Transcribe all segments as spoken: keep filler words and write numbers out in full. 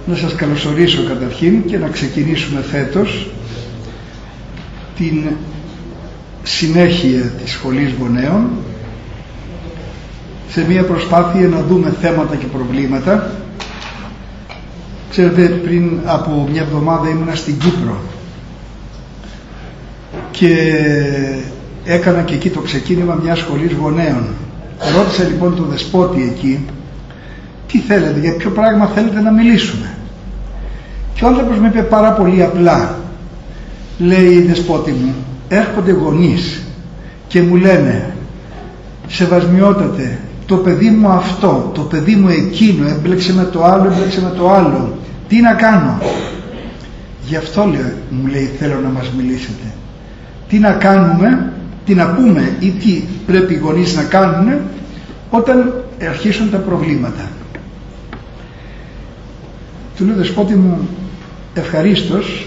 Να σας καλωσορίσω καταρχήν και να ξεκινήσουμε φέτος την συνέχεια της Σχολής Γονέων σε μια προσπάθεια να δούμε θέματα και προβλήματα. Ξέρετε, πριν από μια εβδομάδα ήμουνα στην Κύπρο και έκανα και εκεί το ξεκίνημα μιας σχολής γονέων. Ρώτησα λοιπόν τον δεσπότη εκεί, τι θέλετε, για ποιο πράγμα θέλετε να μιλήσουμε. Και ο άνθρωπος μου είπε πάρα πολύ απλά, λέει, δεσπότη μου, έρχονται γονείς και μου λένε, σεβασμιότατε, το παιδί μου αυτό, το παιδί μου εκείνο, έμπλεξε με το άλλο, έμπλεξε με το άλλο, τι να κάνω. Γι' αυτό λέει, μου λέει, θέλω να μας μιλήσετε. Τι να κάνουμε, τι να πούμε ή τι πρέπει οι γονείς να κάνουν όταν αρχίσουν τα προβλήματα. Του λέω, δεσπότη μου, ευχαρίστως,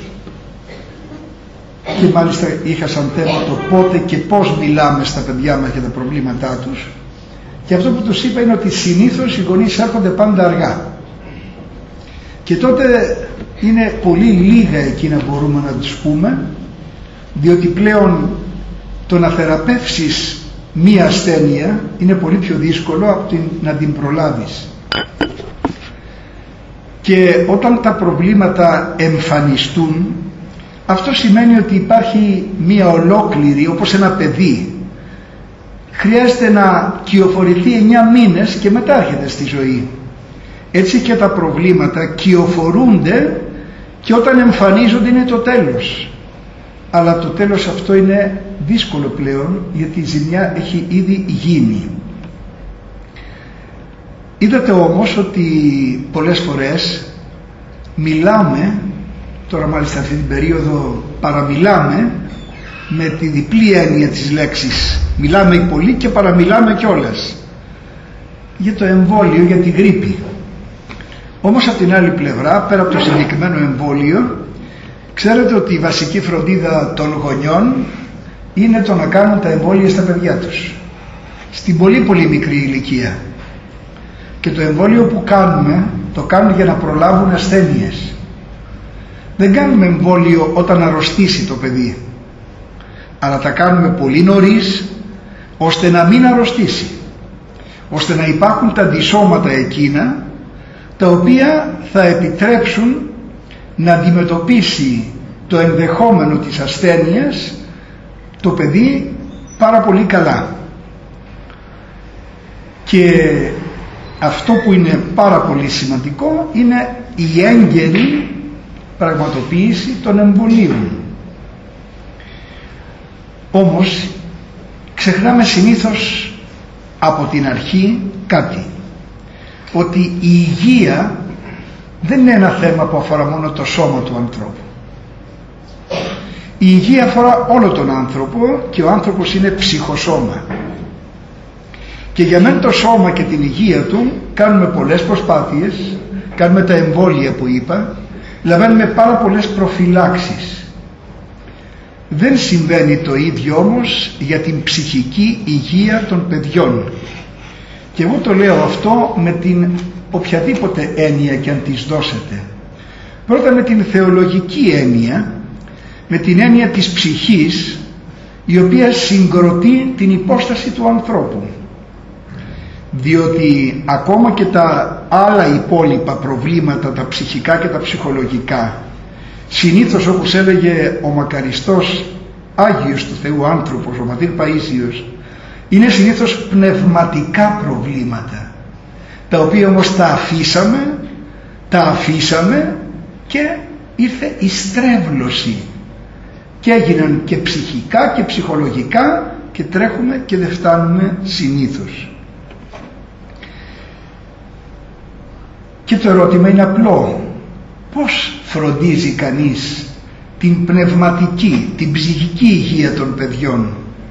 και μάλιστα είχα σαν θέμα το πότε και πώς μιλάμε στα παιδιά μας για τα προβλήματά τους. Και αυτό που τους είπα είναι ότι συνήθως οι γονείς έρχονται πάντα αργά. Και τότε είναι πολύ λίγα εκεί να μπορούμε να τους πούμε, διότι πλέον το να θεραπεύσεις μία ασθένεια είναι πολύ πιο δύσκολο από την, να την προλάβεις. Και όταν τα προβλήματα εμφανιστούν, αυτό σημαίνει ότι υπάρχει μία ολόκληρη, όπως ένα παιδί, χρειάζεται να κυοφορηθεί εννιά μήνες και μετά έρχεται στη ζωή. Έτσι και τα προβλήματα κυοφορούνται και όταν εμφανίζονται είναι το τέλος. Αλλά το τέλος αυτό είναι δύσκολο πλέον, γιατί η ζημιά έχει ήδη γίνει. Είδατε όμως ότι πολλές φορές μιλάμε, τώρα μάλιστα αυτή την περίοδο παραμιλάμε, με τη διπλή έννοια της λέξης. Μιλάμε πολύ και παραμιλάμε κιόλας για το εμβόλιο, για τη γρίπη. Όμως από την άλλη πλευρά, πέρα από το συγκεκριμένο εμβόλιο, ξέρετε ότι η βασική φροντίδα των γονιών είναι το να κάνουν τα εμβόλια στα παιδιά τους στην πολύ πολύ μικρή ηλικία. Και το εμβόλιο που κάνουμε το κάνουν για να προλάβουν ασθένειες. Δεν κάνουμε εμβόλιο όταν αρρωστήσει το παιδί, αλλά τα κάνουμε πολύ νωρίς, ώστε να μην αρρωστήσει, ώστε να υπάρχουν τα αντισώματα εκείνα τα οποία θα επιτρέψουν να αντιμετωπίσει το ενδεχόμενο της ασθένειας το παιδί πάρα πολύ καλά. Και αυτό που είναι πάρα πολύ σημαντικό είναι η έγκαιρη πραγματοποίηση των εμβολίων. Όμως ξεχνάμε συνήθως από την αρχή κάτι, ότι η υγεία δεν είναι ένα θέμα που αφορά μόνο το σώμα του ανθρώπου. Η υγεία αφορά όλο τον άνθρωπο και ο άνθρωπος είναι ψυχοσώμα. Και για μένα το σώμα και την υγεία του κάνουμε πολλές προσπάθειες, κάνουμε τα εμβόλια που είπα, λαμβάνουμε πάρα πολλές προφυλάξεις. Δεν συμβαίνει το ίδιο όμως για την ψυχική υγεία των παιδιών. Και εγώ το λέω αυτό με την οποιαδήποτε έννοια και αν της δώσετε. Πρώτα με την θεολογική έννοια, με την έννοια της ψυχής, η οποία συγκροτεί την υπόσταση του ανθρώπου. Διότι ακόμα και τα άλλα υπόλοιπα προβλήματα, τα ψυχικά και τα ψυχολογικά, συνήθως, όπως έλεγε ο μακαριστός Άγιος του Θεού άνθρωπος, ο Ματήρ Παΐσιος, είναι συνήθως πνευματικά προβλήματα, τα οποία όμως τα αφήσαμε, τα αφήσαμε και ήρθε η στρέβλωση και έγιναν και ψυχικά και ψυχολογικά και τρέχουμε και δεν φτάνουμε συνήθως. Και το ερώτημα είναι απλό. Πώς φροντίζει κανείς την πνευματική, την ψυχική υγεία των παιδιών?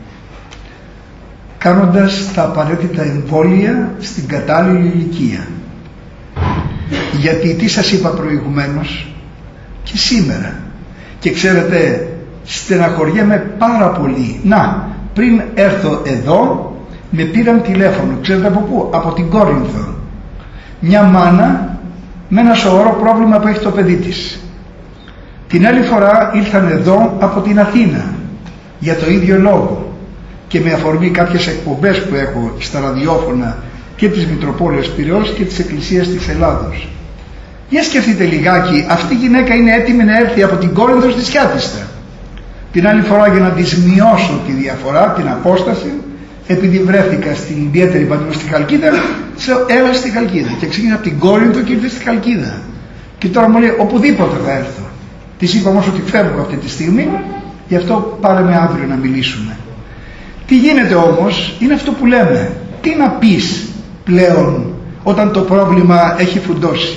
Κάνοντας τα απαραίτητα εμβόλια στην κατάλληλη ηλικία. Γιατί τι σας είπα προηγουμένως και σήμερα, και ξέρετε, στεναχωριέμαι πάρα πολύ. Να, πριν έρθω εδώ με πήραν τηλέφωνο, ξέρετε από πού? Από την Κόρινθο. Μια μάνα με ένα σοβαρό πρόβλημα που έχει το παιδί της. Την άλλη φορά ήρθαν εδώ από την Αθήνα για το ίδιο λόγο και με αφορμή κάποιες εκπομπές που έχω στα ραδιόφωνα και της Μητροπόλεως Πειραιώς και της Εκκλησίας της Ελλάδος. Για σκεφτείτε λιγάκι, αυτή η γυναίκα είναι έτοιμη να έρθει από την Κόρινθο στη Σκιάτιστα. Την άλλη φορά, για να της μειώσω τη διαφορά, την απόσταση, επειδή βρέθηκα στην ιδιαίτερη παντού στη Χαλκίδα, έλα στη Χαλκίδα και ξεκίνησα από την Κόρινθο και ήρθε στη Χαλκίδα. Και τώρα μου λέει οπουδήποτε θα έρθω. Της είπα όμως ότι φεύγω αυτή τη στιγμή, γι' αυτό πάρε με αύριο να μιλήσουμε. Τι γίνεται όμως, είναι αυτό που λέμε. Τι να πεις πλέον όταν το πρόβλημα έχει φουντώσει?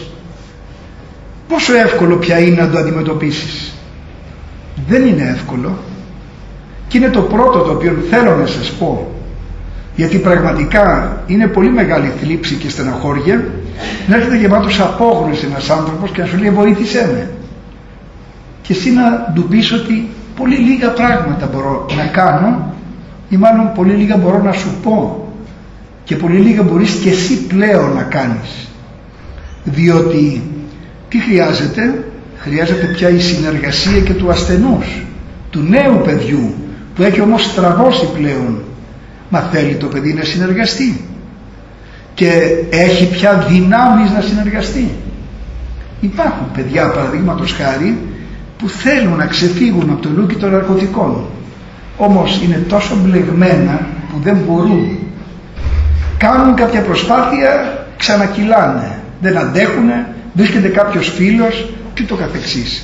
Πόσο εύκολο πια είναι να το αντιμετωπίσεις? Δεν είναι εύκολο. Και είναι το πρώτο το οποίο θέλω να σας πω, γιατί πραγματικά είναι πολύ μεγάλη θλίψη και στεναχώρια να έρχεται γεμάτος απόγνωση ένας άνθρωπος και να σου λέει βοήθησέ με, και εσύ να του πεις ότι πολύ λίγα πράγματα μπορώ να κάνω, ή μάλλον πολύ λίγα μπορώ να σου πω, και πολύ λίγα μπορείς και εσύ πλέον να κάνεις. Διότι τι χρειάζεται? Χρειάζεται πια η συνεργασία και του ασθενούς, του νέου παιδιού που έχει όμως στραβώσει πλέον. Μα θέλει το παιδί να συνεργαστεί και έχει πια δυνάμεις να συνεργαστεί? Υπάρχουν παιδιά, παραδείγματος χάρη, που θέλουν να ξεφύγουν από το λούκι των ναρκωτικών, όμως είναι τόσο μπλεγμένα που δεν μπορούν. Κάνουν κάποια προσπάθεια, ξανακυλάνε, δεν αντέχουν, βρίσκεται κάποιος φίλος και το καθεξής.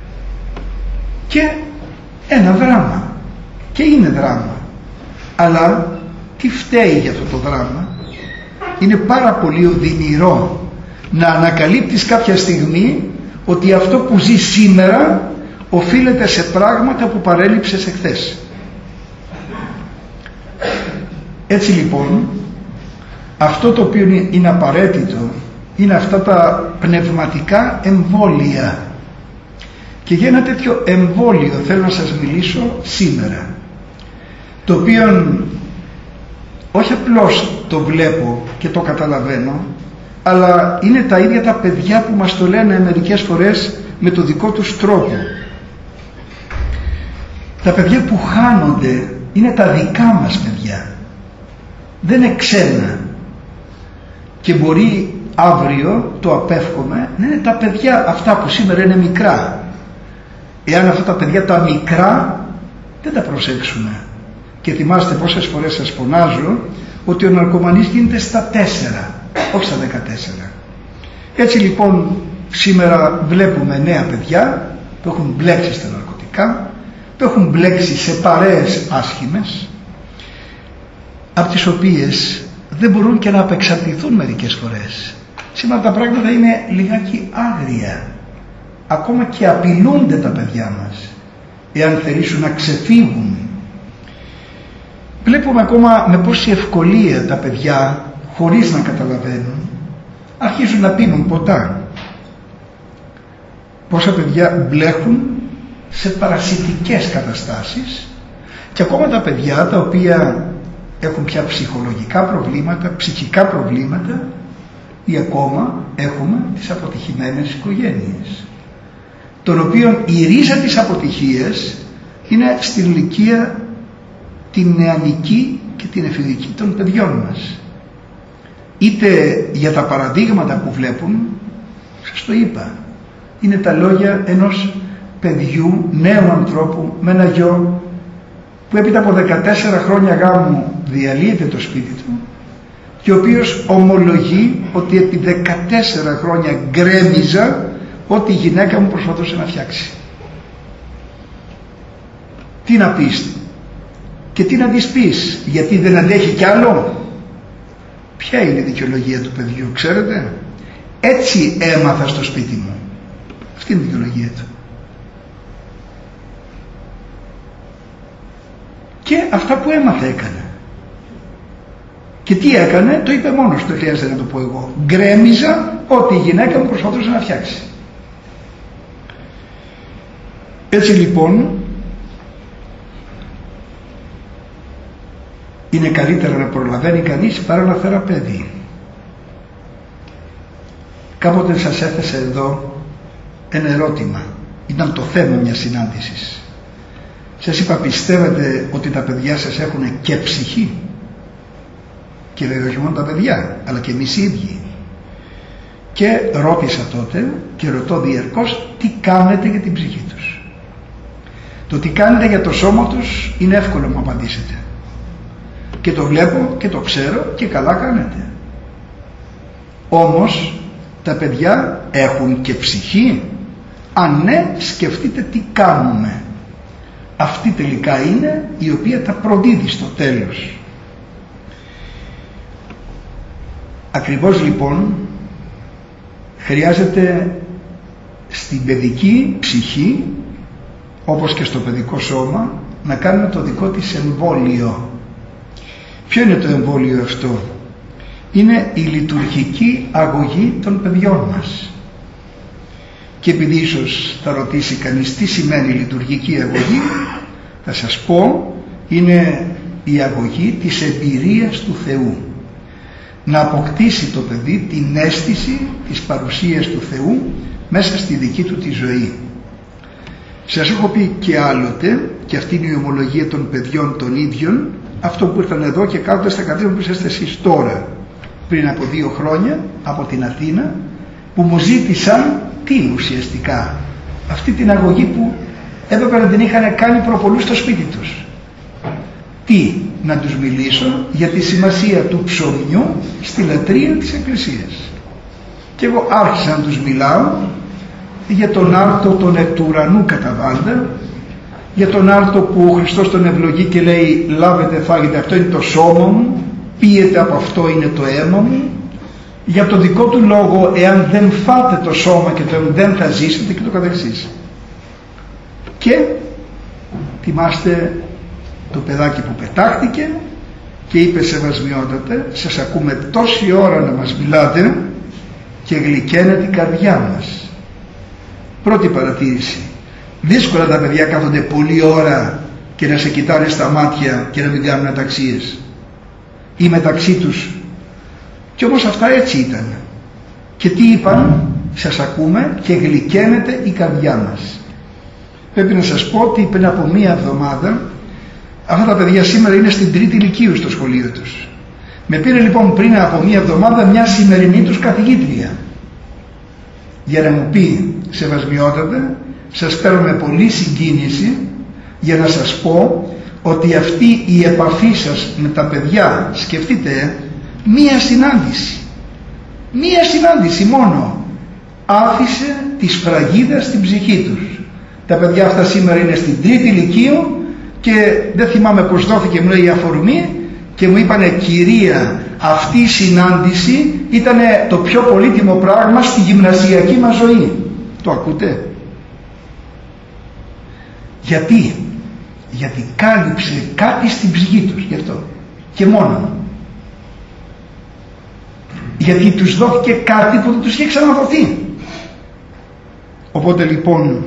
Και ένα δράμα, και είναι δράμα, αλλά τι φταίει για αυτό το δράμα? Είναι πάρα πολύ οδυνηρό να ανακαλύπτεις κάποια στιγμή ότι αυτό που ζει σήμερα οφείλεται σε πράγματα που παρέλειψες εχθές. Έτσι λοιπόν, αυτό το οποίο είναι απαραίτητο είναι αυτά τα πνευματικά εμβόλια. Και για ένα τέτοιο εμβόλιο θέλω να σας μιλήσω σήμερα, το οποίο όχι απλώς το βλέπω και το καταλαβαίνω, αλλά είναι τα ίδια τα παιδιά που μας το λένε μερικές φορές με το δικό τους τρόπο. Τα παιδιά που χάνονται είναι τα δικά μας παιδιά, δεν είναι ξένα, και μπορεί αύριο, το απέφχομαι, να είναι τα παιδιά αυτά που σήμερα είναι μικρά. Εάν αυτά τα παιδιά τα μικρά δεν τα προσέξουμε, και θυμάστε πόσες φορές σας φωνάζω ότι ο ναρκωμανής γίνεται στα τέσσερα, όχι στα δεκατέσσερα. Έτσι λοιπόν σήμερα βλέπουμε νέα παιδιά που έχουν μπλέξει στα ναρκωτικά, που έχουν μπλέξει σε παρέες άσχημες, από τις οποίες δεν μπορούν και να απεξαρτηθούν μερικές φορές. Σήμερα τα πράγματα είναι λιγάκι άγρια, ακόμα και απειλούνται τα παιδιά μας εάν θελήσουν να ξεφύγουν. Βλέπουμε ακόμα με πόση ευκολία τα παιδιά, χωρίς να καταλαβαίνουν, αρχίζουν να πίνουν ποτά. Πόσα παιδιά μπλέχουν σε παρασιτικές καταστάσεις, και ακόμα τα παιδιά τα οποία έχουν πια ψυχολογικά προβλήματα, ψυχικά προβλήματα, ή ακόμα έχουμε τις αποτυχημένες οικογένειες, των οποίων η ρίζα της αποτυχίας είναι στην ηλικία την νεανική και την εφηβική των παιδιών μας. Είτε για τα παραδείγματα που βλέπουν, σας το είπα, είναι τα λόγια ενός παιδιού, νέου ανθρώπου με ένα γιο, που έπειτα από δεκατέσσερα χρόνια γάμου διαλύεται το σπίτι του, και ο οποίος ομολογεί ότι επί δεκατέσσερα χρόνια γκρέμιζα ό,τι η γυναίκα μου προσπαθούσε να φτιάξει. Τι να πεις και τι να της πεις, γιατί δεν αντέχει κι άλλο? Ποια είναι η δικαιολογία του παιδιού, ξέρετε? Έτσι έμαθα στο σπίτι μου. Αυτή είναι η δικαιολογία του. Και αυτά που έμαθε έκανε. Και τι έκανε? Το είπε μόνος, το χρειάζεται να το πω εγώ. Γκρέμιζα ό,τι η γυναίκα μου προσπαθούσε να φτιάξει. Έτσι λοιπόν είναι καλύτερα να προλαβαίνει κανείς παρά να θεραπεύει. Κάποτε σας έθεσα εδώ ένα ερώτημα. Ήταν το θέμα μιας συνάντησης. Σας είπα, πιστεύετε ότι τα παιδιά σας έχουν και ψυχή? Και βέβαια όχι μόνο τα παιδιά, αλλά και εμείς οι ίδιοι. Και ρώτησα τότε και ρωτώ διαρκώς, τι κάνετε για την ψυχή τους? Το τι κάνετε για το σώμα τους είναι εύκολο να μου απαντήσετε. Και το βλέπω και το ξέρω και καλά κάνετε. Όμως τα παιδιά έχουν και ψυχή? Αν ναι, σκεφτείτε τι κάνουμε. Αυτή τελικά είναι η οποία τα προδίδει στο τέλος. Ακριβώς λοιπόν χρειάζεται στην παιδική ψυχή, όπως και στο παιδικό σώμα, να κάνουμε το δικό της εμβόλιο. Ποιο είναι το εμβόλιο αυτό? Είναι η λειτουργική αγωγή των παιδιών μας. Και επειδή ίσως θα ρωτήσει κανείς τι σημαίνει λειτουργική αγωγή, θα σας πω, είναι η αγωγή της εμπειρίας του Θεού. Να αποκτήσει το παιδί την αίσθηση της παρουσίας του Θεού μέσα στη δική του τη ζωή. Σας έχω πει και άλλοτε, και αυτή είναι η ομολογία των παιδιών των ίδιων, αυτό που ήρθαν εδώ και κάθονται στα κατέβαια που είσαστε εσείς τώρα, πριν από δύο χρόνια από την Αθήνα, που μου ζήτησαν τι ουσιαστικά? Αυτή την αγωγή που έπρεπε να την είχαν κάνει προπολού στο σπίτι τους. Τι? Να τους μιλήσω για τη σημασία του ψωμιού στη λατρεία της Εκκλησίας. Και εγώ άρχισα να τους μιλάω για τον άρτο τον εκ του ουρανού καταβάλτα, για τον άρτο που ο Χριστός τον ευλογεί και λέει λάβετε, φάγετε, αυτό είναι το σώμα μου, πίετε από αυτό, είναι το αίμα μου, για το δικό του λόγο, εάν δεν φάτε το σώμα και το δεν θα ζήσετε, και το καθεξής. Και θυμάστε το παιδάκι που πετάχτηκε και είπε σεβασμιότατε, σας ακούμε τόση ώρα να μας μιλάτε και γλυκαίνε την καρδιά μας. Πρώτη παρατήρηση. Δύσκολα τα παιδιά κάθονται πολλή ώρα και να σε κοιτάνε στα μάτια και να μην κάνουν αταξίες ή μεταξύ τους. Κι όμως αυτά έτσι ήταν. Και τι είπαν? Σας ακούμε και γλυκαίνεται η καρδιά μας. Πρέπει να σας πω ότι πριν από μία εβδομάδα, αυτά τα παιδιά σήμερα είναι στην τρίτη λυκείου στο σχολείο τους. Με πήρε λοιπόν πριν από μία εβδομάδα μια σημερινή τους καθηγήτρια για να μου πει σεβασμιότατα, σας παίρνω με πολύ συγκίνηση για να σας πω ότι αυτή η επαφή σας με τα παιδιά, σκεφτείτε, μία συνάντηση, μία συνάντηση μόνο άφησε τη σφραγίδα στην ψυχή τους. Τα παιδιά αυτά σήμερα είναι στην τρίτη λυκείου και δεν θυμάμαι πως δόθηκε, μου λέει, η αφορμή και μου είπανε, κυρία, αυτή η συνάντηση ήταν το πιο πολύτιμο πράγμα στη γυμνασιακή μας ζωή. Το ακούτε? Γιατί? Γιατί κάλυψε κάτι στην ψυχή τους, γι' αυτό και μόνο. Γιατί τους δόθηκε κάτι που δεν τους είχε ξαναδοθεί. Οπότε λοιπόν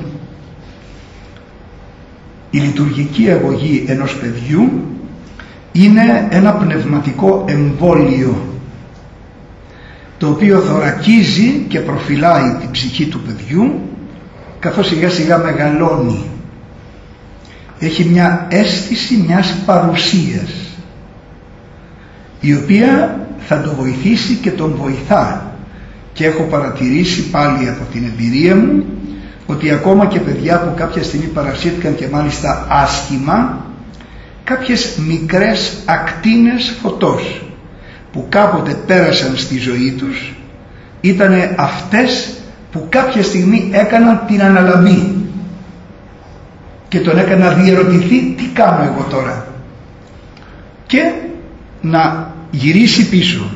η λειτουργική αγωγή ενός παιδιού είναι ένα πνευματικό εμβόλιο, το οποίο θωρακίζει και προφυλάει την ψυχή του παιδιού καθώς σιγά σιγά μεγαλώνει. Έχει μια αίσθηση μιας παρουσίας η οποία θα τον βοηθήσει και τον βοηθά. Και έχω παρατηρήσει πάλι από την εμπειρία μου ότι ακόμα και παιδιά που κάποια στιγμή παρασύρθηκαν και μάλιστα άσχημα, κάποιες μικρές ακτίνες φωτός που κάποτε πέρασαν στη ζωή τους ήταν αυτές που κάποια στιγμή έκαναν την αναλαμπή και τον έκανα να διερωτηθεί τι κάνω εγώ τώρα και να γυρίσει πίσω.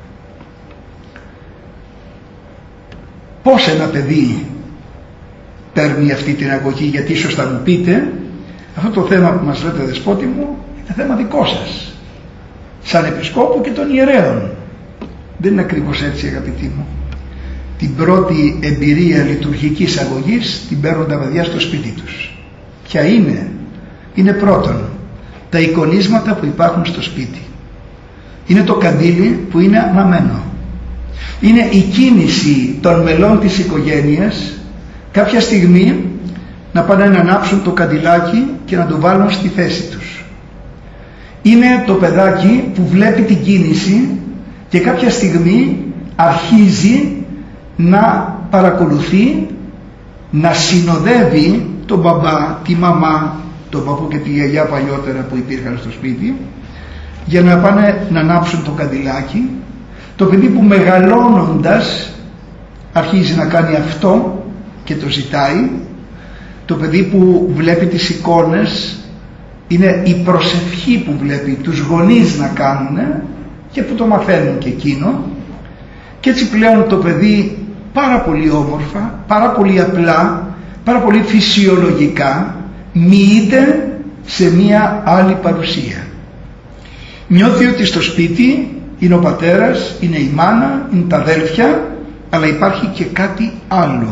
Πώς ένα παιδί παίρνει αυτή την αγωγή? Γιατί ίσως θα μου πείτε, αυτό το θέμα που μας λέτε, δεσπότη μου, είναι θέμα δικό σας σαν επισκόπου και των ιερέων. Δεν είναι ακριβώς έτσι, αγαπητοί μου. Την πρώτη εμπειρία λειτουργικής αγωγής την παίρνουν τα παιδιά στο σπίτι τους. Ποια είναι? Είναι πρώτον τα εικονίσματα που υπάρχουν στο σπίτι. Είναι το καντήλι που είναι αναμένο. Είναι η κίνηση των μελών της οικογένειας κάποια στιγμή να πάνε να ανάψουν το καντιλάκι και να το βάλουν στη θέση τους. Είναι το παιδάκι που βλέπει την κίνηση και κάποια στιγμή αρχίζει να παρακολουθεί, να συνοδεύει τον μπαμπά, τη μαμά, τον παππού και τη γιαγιά παλιότερα που υπήρχαν στο σπίτι, για να πάνε να ανάψουν το καντιλάκι. Το παιδί που μεγαλώνοντας αρχίζει να κάνει αυτό και το ζητάει. Το παιδί που βλέπει τις εικόνες, είναι η προσευχή που βλέπει τους γονείς να κάνουν και που το μαθαίνουν και εκείνο. Και έτσι πλέον το παιδί πάρα πολύ όμορφα, πάρα πολύ απλά, πάρα πολύ φυσιολογικά μοιείται σε μία άλλη παρουσία. Νιώθει ότι στο σπίτι είναι ο πατέρας, είναι η μάνα, είναι τα αδέλφια, αλλά υπάρχει και κάτι άλλο.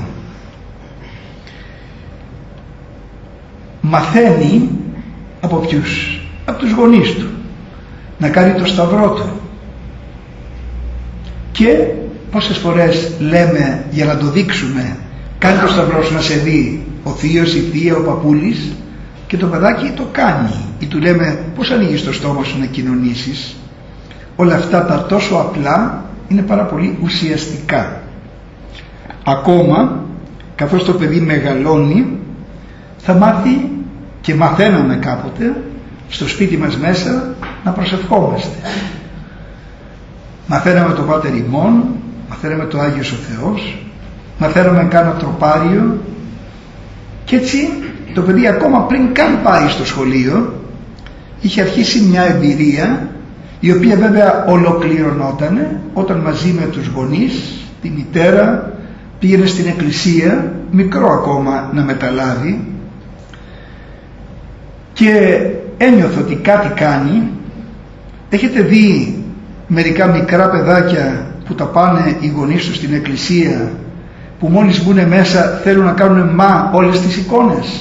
Μαθαίνει από ποιους? Από τους γονείς του να κάνει το σταυρό του. Και πόσες φορές λέμε για να το δείξουμε, κάνει το σταυρό σου να σε δει ο θείος, η θεία, ο παππούλης, και το παιδάκι το κάνει, ή του λέμε πώς ανοίγεις το στόμα σου να κοινωνήσεις. Όλα αυτά τα τόσο απλά είναι πάρα πολύ ουσιαστικά. Ακόμα καθώς το παιδί μεγαλώνει, θα μάθει, και μαθαίναμε κάποτε στο σπίτι μας μέσα, να προσευχόμαστε. Μαθαίναμε το Πάτερ ημών, μαθαίναμε το Άγιος ο Θεός, μαθαίναμε κάνα τροπάριο, και έτσι το παιδί ακόμα πριν καν πάει στο σχολείο είχε αρχίσει μια εμπειρία, η οποία βέβαια ολοκληρωνόταν όταν μαζί με τους γονείς, τη μητέρα, πήγαινε στην εκκλησία, μικρό ακόμα να μεταλάβει, και ένιωθε ότι κάτι κάνει. Έχετε δει μερικά μικρά παιδάκια που τα πάνε οι γονείς τους στην εκκλησία, που μόλις μπουν μέσα θέλουν να κάνουν μα όλες τις εικόνες?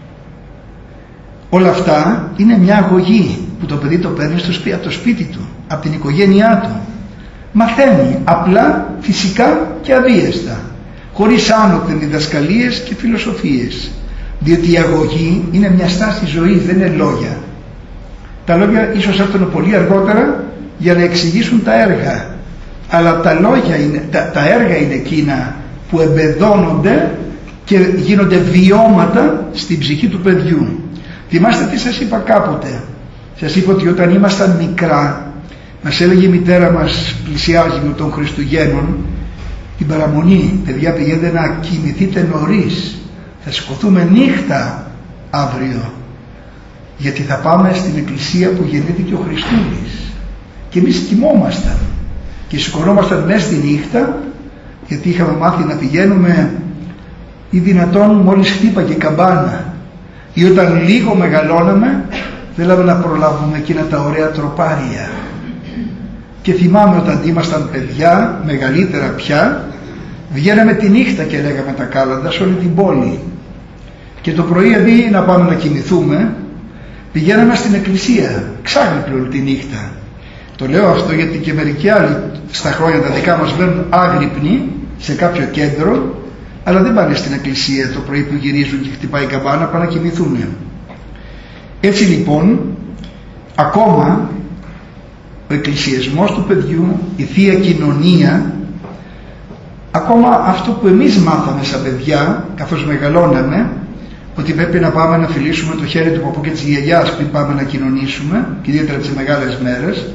Όλα αυτά είναι μια αγωγή που το παιδί το παίρνει στο σπίτι, από το σπίτι του, από την οικογένειά του. Μαθαίνει απλά, φυσικά και αβίαστα, χωρίς άνωθεν διδασκαλίες και φιλοσοφίες, διότι η αγωγή είναι μια στάση ζωής, δεν είναι λόγια. Τα λόγια ίσως έρθουν πολύ αργότερα για να εξηγήσουν τα έργα, αλλά τα λόγια είναι, τα, τα έργα είναι εκείνα που εμπεδώνονται και γίνονται βιώματα στην ψυχή του παιδιού. Θυμάστε τι σας είπα κάποτε? Σας είπα ότι όταν ήμασταν μικρά μας έλεγε η μητέρα μας, πλησιάζει με των Χριστουγέννων, την παραμονή, παιδιά, πηγαίνετε να κοιμηθείτε νωρίς, θα σηκωθούμε νύχτα αύριο, γιατί θα πάμε στην εκκλησία που γεννήθηκε ο Χριστούλης. Και εμείς κοιμόμασταν και σηκωνόμασταν μέσα στη νύχτα, γιατί είχαμε μάθει να πηγαίνουμε ή δυνατόν μόλις χτύπαγε η καμπάνα, ή όταν λίγο μεγαλώναμε θέλαμε να προλάβουμε εκείνα τα ωραία τροπάρια. Και θυμάμαι όταν ήμασταν παιδιά, μεγαλύτερα πια, βγαίναμε τη νύχτα και λέγαμε τα κάλαντα σε όλη την πόλη, και το πρωί αντί να πάμε να κοιμηθούμε πηγαίναμε στην εκκλησία ξάγρυπνοι όλη τη νύχτα. Το λέω αυτό γιατί και μερικοί άλλοι στα χρόνια τα δικά μας μένουν άγρυπνοι σε κάποιο κέντρο, αλλά δεν πάνε στην εκκλησία το πρωί που γυρίζουν και χτυπάει η καμπάνα, πάνε να κοιμηθούν. Έτσι λοιπόν, ακόμα ο εκκλησιασμός του παιδιού, η Θεία Κοινωνία, ακόμα αυτό που εμείς μάθαμε σαν παιδιά καθώς μεγαλώναμε, ότι πρέπει να πάμε να φιλήσουμε το χέρι του παππού και της γιαγιάς πριν πάμε να κοινωνήσουμε, και ιδιαίτερα τις μεγάλες μέρες,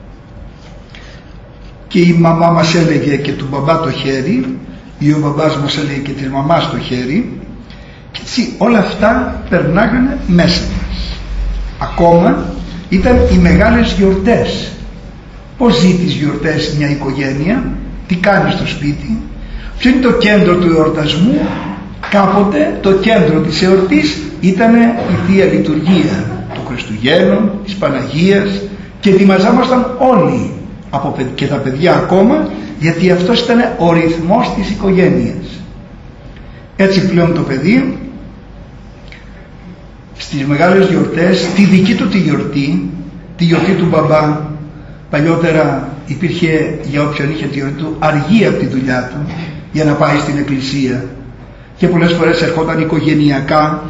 και η μαμά μας έλεγε και του μπαμπά το χέρι, ή ο μπαμπάς μας έλεγε και της μαμάς το χέρι, και έτσι όλα αυτά περνάγανε μέσα μας. Ακόμα ήταν οι μεγάλες γιορτές. Πώς ζει τις γιορτές μια οικογένεια, τι κάνει στο σπίτι, ποιο είναι το κέντρο του εορτασμού? Κάποτε το κέντρο της εορτής ήταν η Θεία Λειτουργία του Χριστουγέννων, της Παναγίας, και ετοιμαζόμασταν όλοι, και τα παιδιά ακόμα, γιατί αυτός ήταν ο ρυθμός της οικογένειας. Έτσι πλέον το παιδί στις μεγάλες γιορτές, τη δική του τη γιορτή, τη γιορτή του μπαμπά, παλιότερα Υπήρχε, για όποιον είχε τη ζωή του, αργή από τη δουλειά του για να πάει στην εκκλησία, και πολλές φορές ερχόταν οικογενειακά,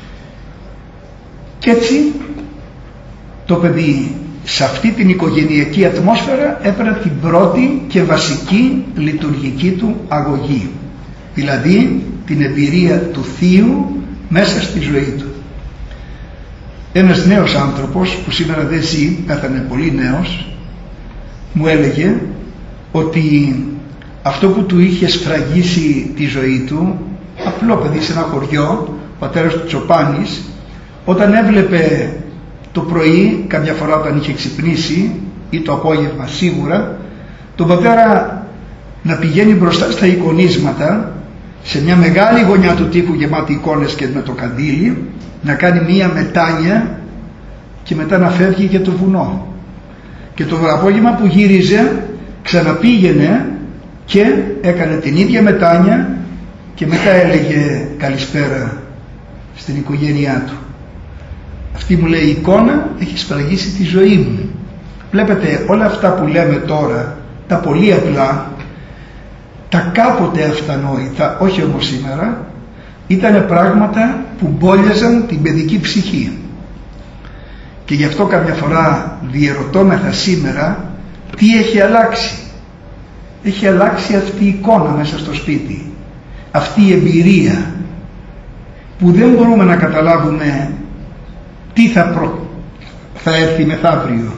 και έτσι το παιδί σε αυτή την οικογενειακή ατμόσφαιρα έπαιρνε την πρώτη και βασική λειτουργική του αγωγή, δηλαδή την εμπειρία του Θείου μέσα στη ζωή του. Ένας νέος άνθρωπος που σήμερα δεν ζει, πέθανε πολύ νέος, μου έλεγε ότι αυτό που του είχε σφραγίσει τη ζωή του, απλό παιδί σε ένα χωριό, ο πατέρας του Τσοπάνης, όταν έβλεπε το πρωί, καμιά φορά όταν είχε ξυπνήσει, ή το απόγευμα σίγουρα, τον πατέρα να πηγαίνει μπροστά στα εικονίσματα, σε μια μεγάλη γωνιά του τοίχου γεμάτη εικόνες και με το καντήλι, να κάνει μία μετάνια και μετά να φεύγει για το βουνό. Και το απόγευμα που γύριζε ξαναπήγαινε και έκανε την ίδια μετάνια και μετά έλεγε καλησπέρα στην οικογένειά του. Αυτή, μου λέει, η εικόνα έχει σφραγίσει τη ζωή μου. Βλέπετε, όλα αυτά που λέμε τώρα, τα πολύ απλά, τα κάποτε αυτανόητα, όχι όμως σήμερα, ήταν πράγματα που μπόλιαζαν την παιδική ψυχή. Και γι' αυτό καμιά φορά διερωτώμεθα σήμερα τι έχει αλλάξει. Έχει αλλάξει αυτή η εικόνα μέσα στο σπίτι, αυτή η εμπειρία που δεν μπορούμε να καταλάβουμε τι θα, προ... θα έρθει μεθαύριο.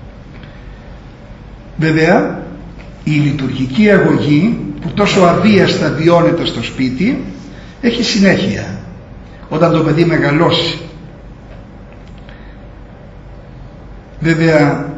Βέβαια, η λειτουργική αγωγή που τόσο αβίαστα βιώνεται στο σπίτι έχει συνέχεια όταν το παιδί μεγαλώσει. Βέβαια,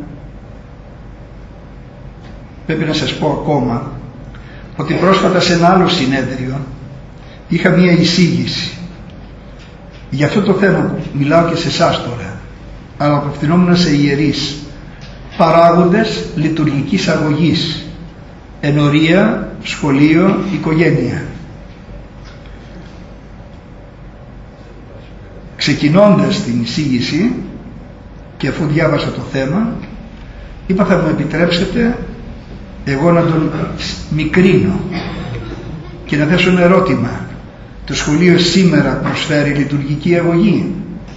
πρέπει να σας πω ακόμα ότι πρόσφατα σε ένα άλλο συνέδριο είχα μία εισήγηση για αυτό το θέμα που μιλάω και σε εσάς τώρα, αλλά απευθυνόμουν σε ιερείς, παράγοντες λειτουργικής αγωγής, ενορία, σχολείο, οικογένεια. Ξεκινώντας την εισήγηση και αφού διάβασα το θέμα, είπα θα μου επιτρέψετε εγώ να τον μικρύνω και να θέσω ένα ερώτημα. Το σχολείο σήμερα προσφέρει λειτουργική αγωγή?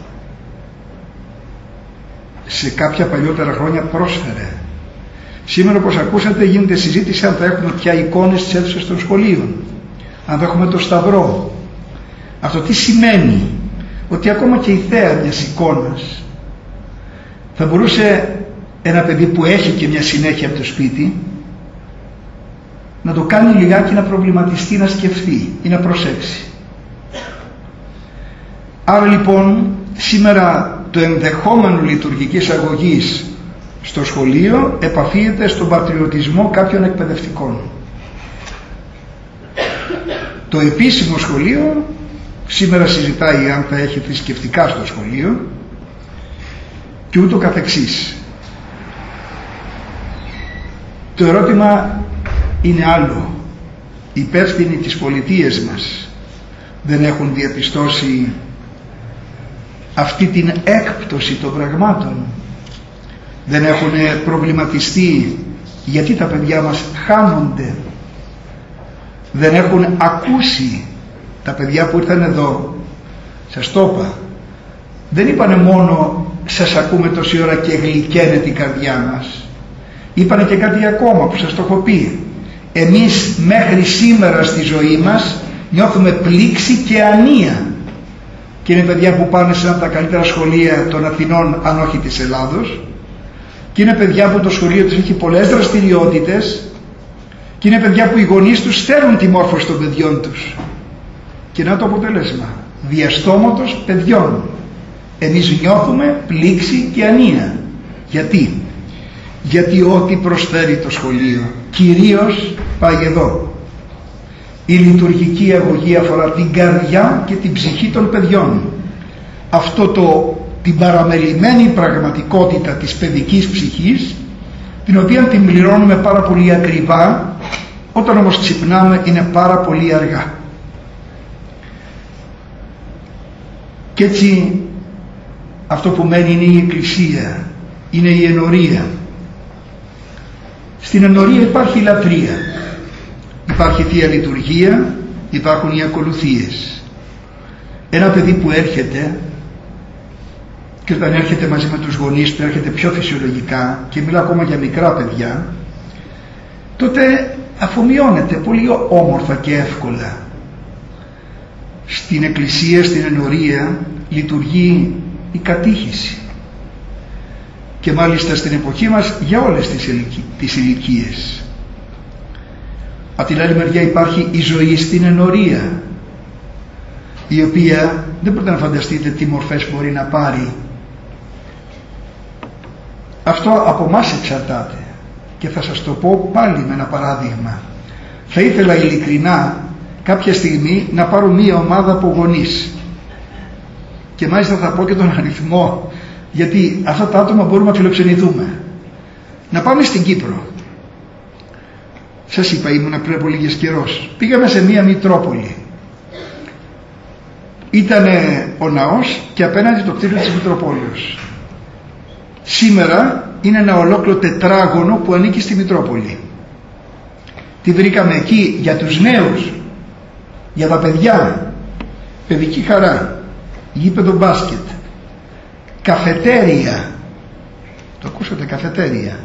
Σε κάποια παλιότερα χρόνια πρόσφερε. Σήμερα, όπως ακούσατε, γίνεται συζήτηση αν θα έχουμε πια εικόνες στις αίθουσες των σχολείων, αν θα έχουμε το σταυρό. Αυτό τι σημαίνει? Ότι ακόμα και η θέα μιας εικόνας θα μπορούσε ένα παιδί που έχει και μια συνέχεια από το σπίτι να το κάνει λιγάκι να προβληματιστεί, να σκεφτεί ή να προσέξει. Άρα λοιπόν σήμερα το ενδεχόμενο λειτουργικής αγωγής στο σχολείο επαφίεται στον πατριωτισμό κάποιων εκπαιδευτικών. Το επίσημο σχολείο σήμερα συζητάει αν θα έχει θρησκευτικά στο σχολείο και ούτω καθεξής. Το ερώτημα είναι άλλο. Οι υπεύθυνοι της πολιτείας μας δεν έχουν διαπιστώσει αυτή την έκπτωση των πραγμάτων? Δεν έχουν προβληματιστεί γιατί τα παιδιά μας χάνονται? Δεν έχουν ακούσει τα παιδιά που ήρθαν εδώ? Σας το είπα, δεν είπανε μόνο σας ακούμε τόση ώρα και γλυκαίνε την καρδιά μας. Είπανε και κάτι ακόμα που σας το έχω πει. Εμείς μέχρι σήμερα στη ζωή μας νιώθουμε πλήξη και ανία. Και είναι παιδιά που πάνε σε ένα από τα καλύτερα σχολεία των Αθηνών, αν όχι της Ελλάδος, και είναι παιδιά που το σχολείο τους έχει πολλές δραστηριότητες, και είναι παιδιά που οι γονείς τους στέλνουν τη μόρφωση των παιδιών τους. Και να το αποτέλεσμα, διαστόματος παιδιών. Εμείς νιώθουμε πλήξη και ανία. Γιατί? Γιατί ό,τι προσφέρει το σχολείο κυρίως πάει εδώ. Η λειτουργική αγωγή αφορά την καρδιά και την ψυχή των παιδιών. Αυτό το, την παραμελημένη πραγματικότητα της παιδικής ψυχής, την οποία την πληρώνουμε πάρα πολύ ακριβά, όταν όμως ξυπνάμε είναι πάρα πολύ αργά. Και έτσι αυτό που μένει είναι η Εκκλησία, είναι η ενορία. Στην ενορία υπάρχει η λατρεία, υπάρχει η Θεία Λειτουργία, υπάρχουν οι ακολουθίες. Ένα παιδί που έρχεται, και όταν έρχεται μαζί με τους γονείς του έρχεται πιο φυσιολογικά, και μιλάω ακόμα για μικρά παιδιά, τότε αφομοιώνεται πολύ όμορφα και εύκολα. Στην εκκλησία, στην ενορία λειτουργεί η κατήχηση, και μάλιστα στην εποχή μας για όλες τις, ηλικι... τις ηλικίες. Από την άλλη μεριά υπάρχει η ζωή στην ενορία, η οποία δεν μπορείτε να φανταστείτε τι μορφές μπορεί να πάρει. Αυτό από εμάς εξαρτάται, και θα σας το πω πάλι με ένα παράδειγμα. Θα ήθελα ειλικρινά κάποια στιγμή να πάρω μία ομάδα από γονείς, και μάλιστα θα πω και τον αριθμό, γιατί αυτά τα άτομα μπορούμε να φιλοξενηθούμε. Να πάμε στην Κύπρο. Σας είπα, ήμουνα πριν από λίγες καιρός. Πήγαμε σε μία Μητρόπολη. Ήτανε ο ναός και απέναντι το κτίριο της Μητροπόλεως. Σήμερα είναι ένα ολόκληρο τετράγωνο που ανήκει στη Μητρόπολη. Τη βρήκαμε εκεί για τους νέους, για τα παιδιά, παιδική χαρά, γήπεδο μπάσκετ, καφετέρια, το ακούσατε, καφετέρια,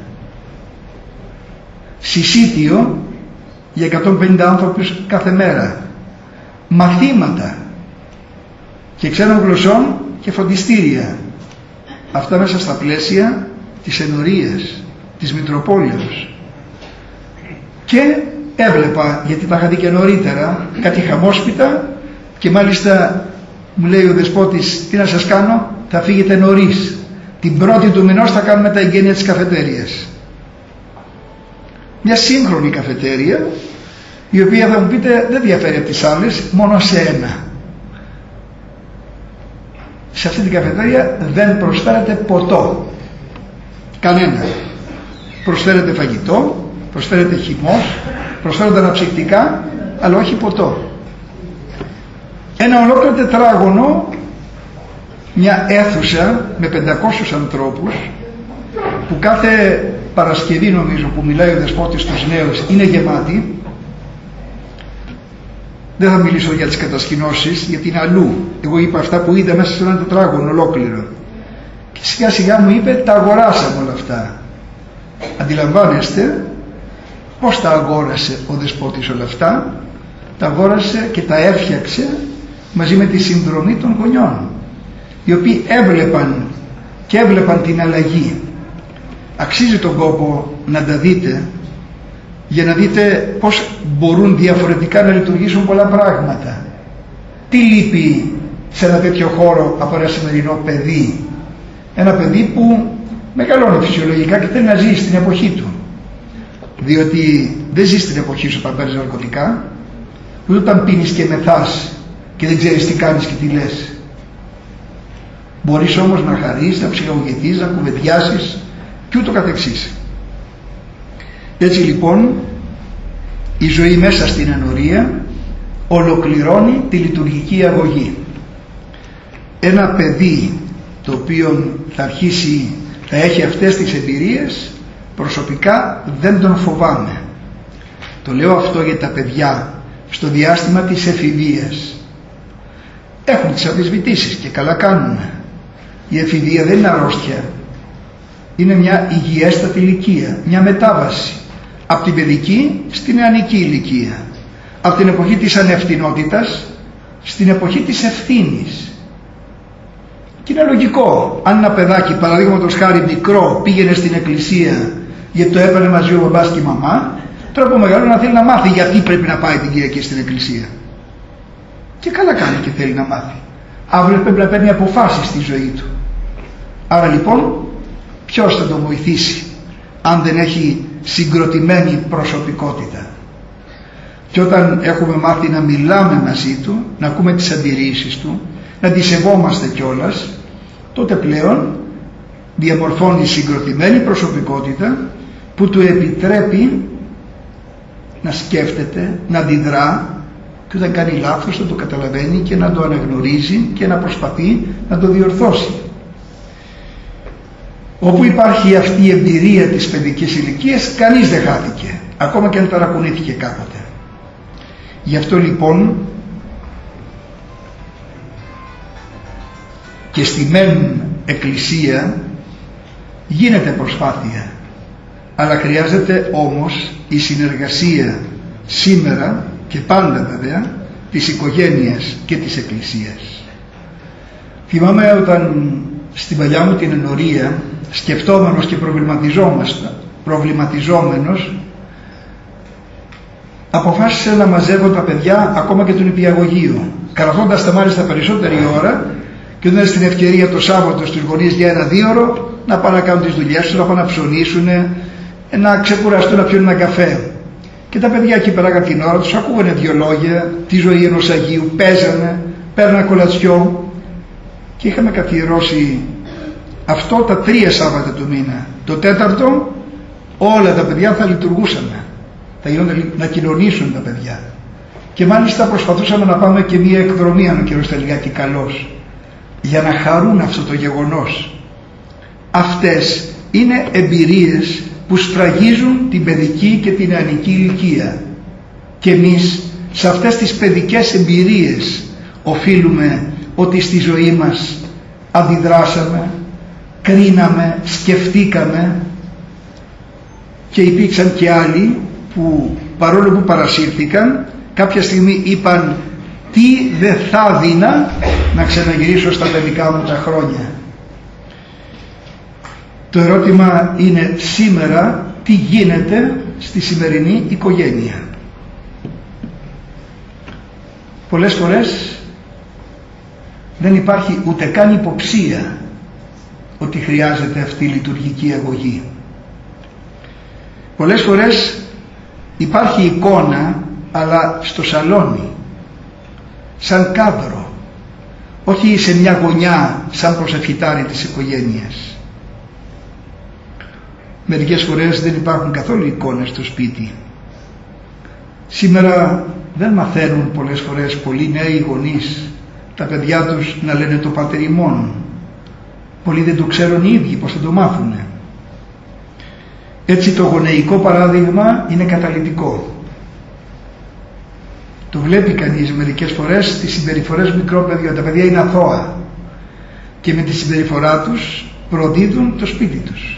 συσίτιο για εκατόν πενήντα άνθρωπους κάθε μέρα, μαθήματα και ξένων γλωσσών και φροντιστήρια. Αυτά μέσα στα πλαίσια της ενορίας, της Μητροπόλεως. Και έβλεπα, γιατί τα είχα δει και νωρίτερα, κάτι χαμόσπιτα, και μάλιστα μου λέει ο δεσπότης, τι να σας κάνω, θα φύγετε νωρίς, την πρώτη του μηνός θα κάνουμε τα εγγένεια της καφετέριας. Μια σύγχρονη καφετέρια, η οποία θα μου πείτε δεν διαφέρει από τις άλλες, μόνο σε ένα. Σε αυτή την καφετέρια δεν προσφέρεται ποτό, κανένα. Προσφέρεται φαγητό, προσφέρεται χυμός, προσφέρονται αναψυκτικά, αλλά όχι ποτό. Ένα ολόκληρο τετράγωνο, μια αίθουσα με πεντακόσιους ανθρώπους, που κάθε Παρασκευή, νομίζω, που μιλάει ο δεσπότης στους νέους, είναι γεμάτη. Δεν θα μιλήσω για τις κατασκηνώσεις, γιατί είναι αλλού. Εγώ είπα αυτά που είδα μέσα σε ένα τετράγωνο ολόκληρο. Και σιγά σιγά μου είπε, τα αγοράσαμε όλα αυτά. Αντιλαμβάνεστε πώς τα αγόρασε ο δεσπότης όλα αυτά? Τα αγόρασε και τα έφτιαξε μαζί με τη συνδρομή των γονιών, οι οποίοι έβλεπαν και έβλεπαν την αλλαγή. Αξίζει τον κόπο να τα δείτε, για να δείτε πώς μπορούν διαφορετικά να λειτουργήσουν πολλά πράγματα. Τι λείπει σε ένα τέτοιο χώρο από ένα σημερινό παιδί? Ένα παιδί που μεγαλώνει φυσιολογικά και θέλει να ζει στην εποχή του, διότι δεν ζει στην εποχή σου όταν παίρνεις ναρκωτικά, ούτε όταν πίνεις και μεθάς και δεν ξέρεις τι κάνεις και τι λες. Μπορείς όμως να χαρείς, να ψυχαγωγηθείς, να κουβεντιάσεις και ούτω καθεξής. Έτσι λοιπόν η ζωή μέσα στην ενορία ολοκληρώνει τη λειτουργική αγωγή. Ένα παιδί το οποίο θα αρχίσει, θα έχει αυτές τις εμπειρίες, προσωπικά δεν τον φοβάμαι. Το λέω αυτό για τα παιδιά στο διάστημα της εφηβείας. Έχουν τις αμφισβητήσεις και καλά κάνουν. Η εφηβεία δεν είναι αρρώστια. Είναι μια υγιέστατη ηλικία, μια μετάβαση από την παιδική στην νεανική ηλικία, από την εποχή της ανευθυνότητας στην εποχή της ευθύνης. Και είναι λογικό, αν ένα παιδάκι, παραδείγματος χάρη μικρό, πήγαινε στην εκκλησία γιατί το έπαιρνε μαζί ο μπαμπάς και η μαμά, τώρα που μεγαλώνει να θέλει να μάθει γιατί πρέπει να πάει την Κυριακή στην εκκλησία. Και καλά κάνει και θέλει να μάθει. Αύριο πρέπει να παίρνει αποφάσεις στη ζωή του. Άρα λοιπόν, ποιος θα τον βοηθήσει αν δεν έχει συγκροτημένη προσωπικότητα? Και όταν έχουμε μάθει να μιλάμε μαζί του, να ακούμε τις αντιρρήσεις του, να τις σεβόμαστε κιόλας, τότε πλέον διαμορφώνει συγκροτημένη προσωπικότητα που του επιτρέπει να σκέφτεται, να αντιδρά, και όταν κάνει λάθος να το καταλαβαίνει και να το αναγνωρίζει και να προσπαθεί να το διορθώσει. Όπου υπάρχει αυτή η εμπειρία της παιδικής ηλικίας, κανείς δεν χάθηκε, ακόμα και αν ταρακουνήθηκε κάποτε. Γι' αυτό λοιπόν και στη μεν εκκλησία γίνεται προσπάθεια, αλλά χρειάζεται όμως η συνεργασία σήμερα και πάντα βέβαια της οικογένειας και της εκκλησίας. Θυμάμαι όταν στην παλιά μου την ενορία, σκεφτόμενος και προβληματιζόμενος, αποφάσισα να μαζεύω τα παιδιά ακόμα και του νηπιαγωγείου, καραφώντας τα μάλιστα περισσότερη ώρα και δίνοντας την ευκαιρία το Σάββατο στους γονείς για ένα δίωρο να πάνε να κάνουν τις δουλειές τους, να πάνε να ψωνίσουν, να ξεκουραστούν, να πιούν ένα καφέ. Και τα παιδιά εκεί πέρα την ώρα τους ακούγανε δύο λόγια, τη ζωή ενός Αγίου, παίζανε, παίρνανε κολατσιό και είχαμε καθιερώσει αυτό τα τρία Σάββατα του μήνα. Το τέταρτο όλα τα παιδιά θα λειτουργούσαν, θα γίνονταν να κοινωνήσουν τα παιδιά. Και μάλιστα προσπαθούσαμε να πάμε και μία εκδρομή αν ο καιρός ήταν λιγάκι καλός, για να χαρούν αυτό το γεγονός. Αυτές είναι εμπειρίες που σφραγίζουν την παιδική και την νεανική ηλικία. Και εμείς σε αυτές τις παιδικές εμπειρίες οφείλουμε ότι στη ζωή μας αντιδράσαμε, κρίναμε, σκεφτήκαμε, και υπήρξαν και άλλοι που παρόλο που παρασύρθηκαν κάποια στιγμή είπαν τι δεν θα δίνα να ξαναγυρίσω στα παιδικά μου τα χρόνια. Το ερώτημα είναι σήμερα τι γίνεται στη σημερινή οικογένεια. Πολλές φορές δεν υπάρχει ούτε καν υποψία ότι χρειάζεται αυτή η λειτουργική αγωγή. Πολλές φορές υπάρχει εικόνα, αλλά στο σαλόνι, σαν κάδρο, όχι σε μια γωνιά σαν προσευχητάρι της οικογένειας. Μερικές φορές δεν υπάρχουν καθόλου εικόνες στο σπίτι. Σήμερα δεν μαθαίνουν πολλές φορές πολλοί νέοι γονείς τα παιδιά τους να λένε το Πάτερ ημών. Πολλοί δεν το ξέρουν οι ίδιοι, πώς θα το μάθουνε. Έτσι το γονεϊκό παράδειγμα είναι καταλυτικό. Το βλέπει κανείς μερικές φορές στις συμπεριφορές μικρών παιδιών. Τα παιδιά είναι αθώα και με τη συμπεριφορά τους προδίδουν το σπίτι τους.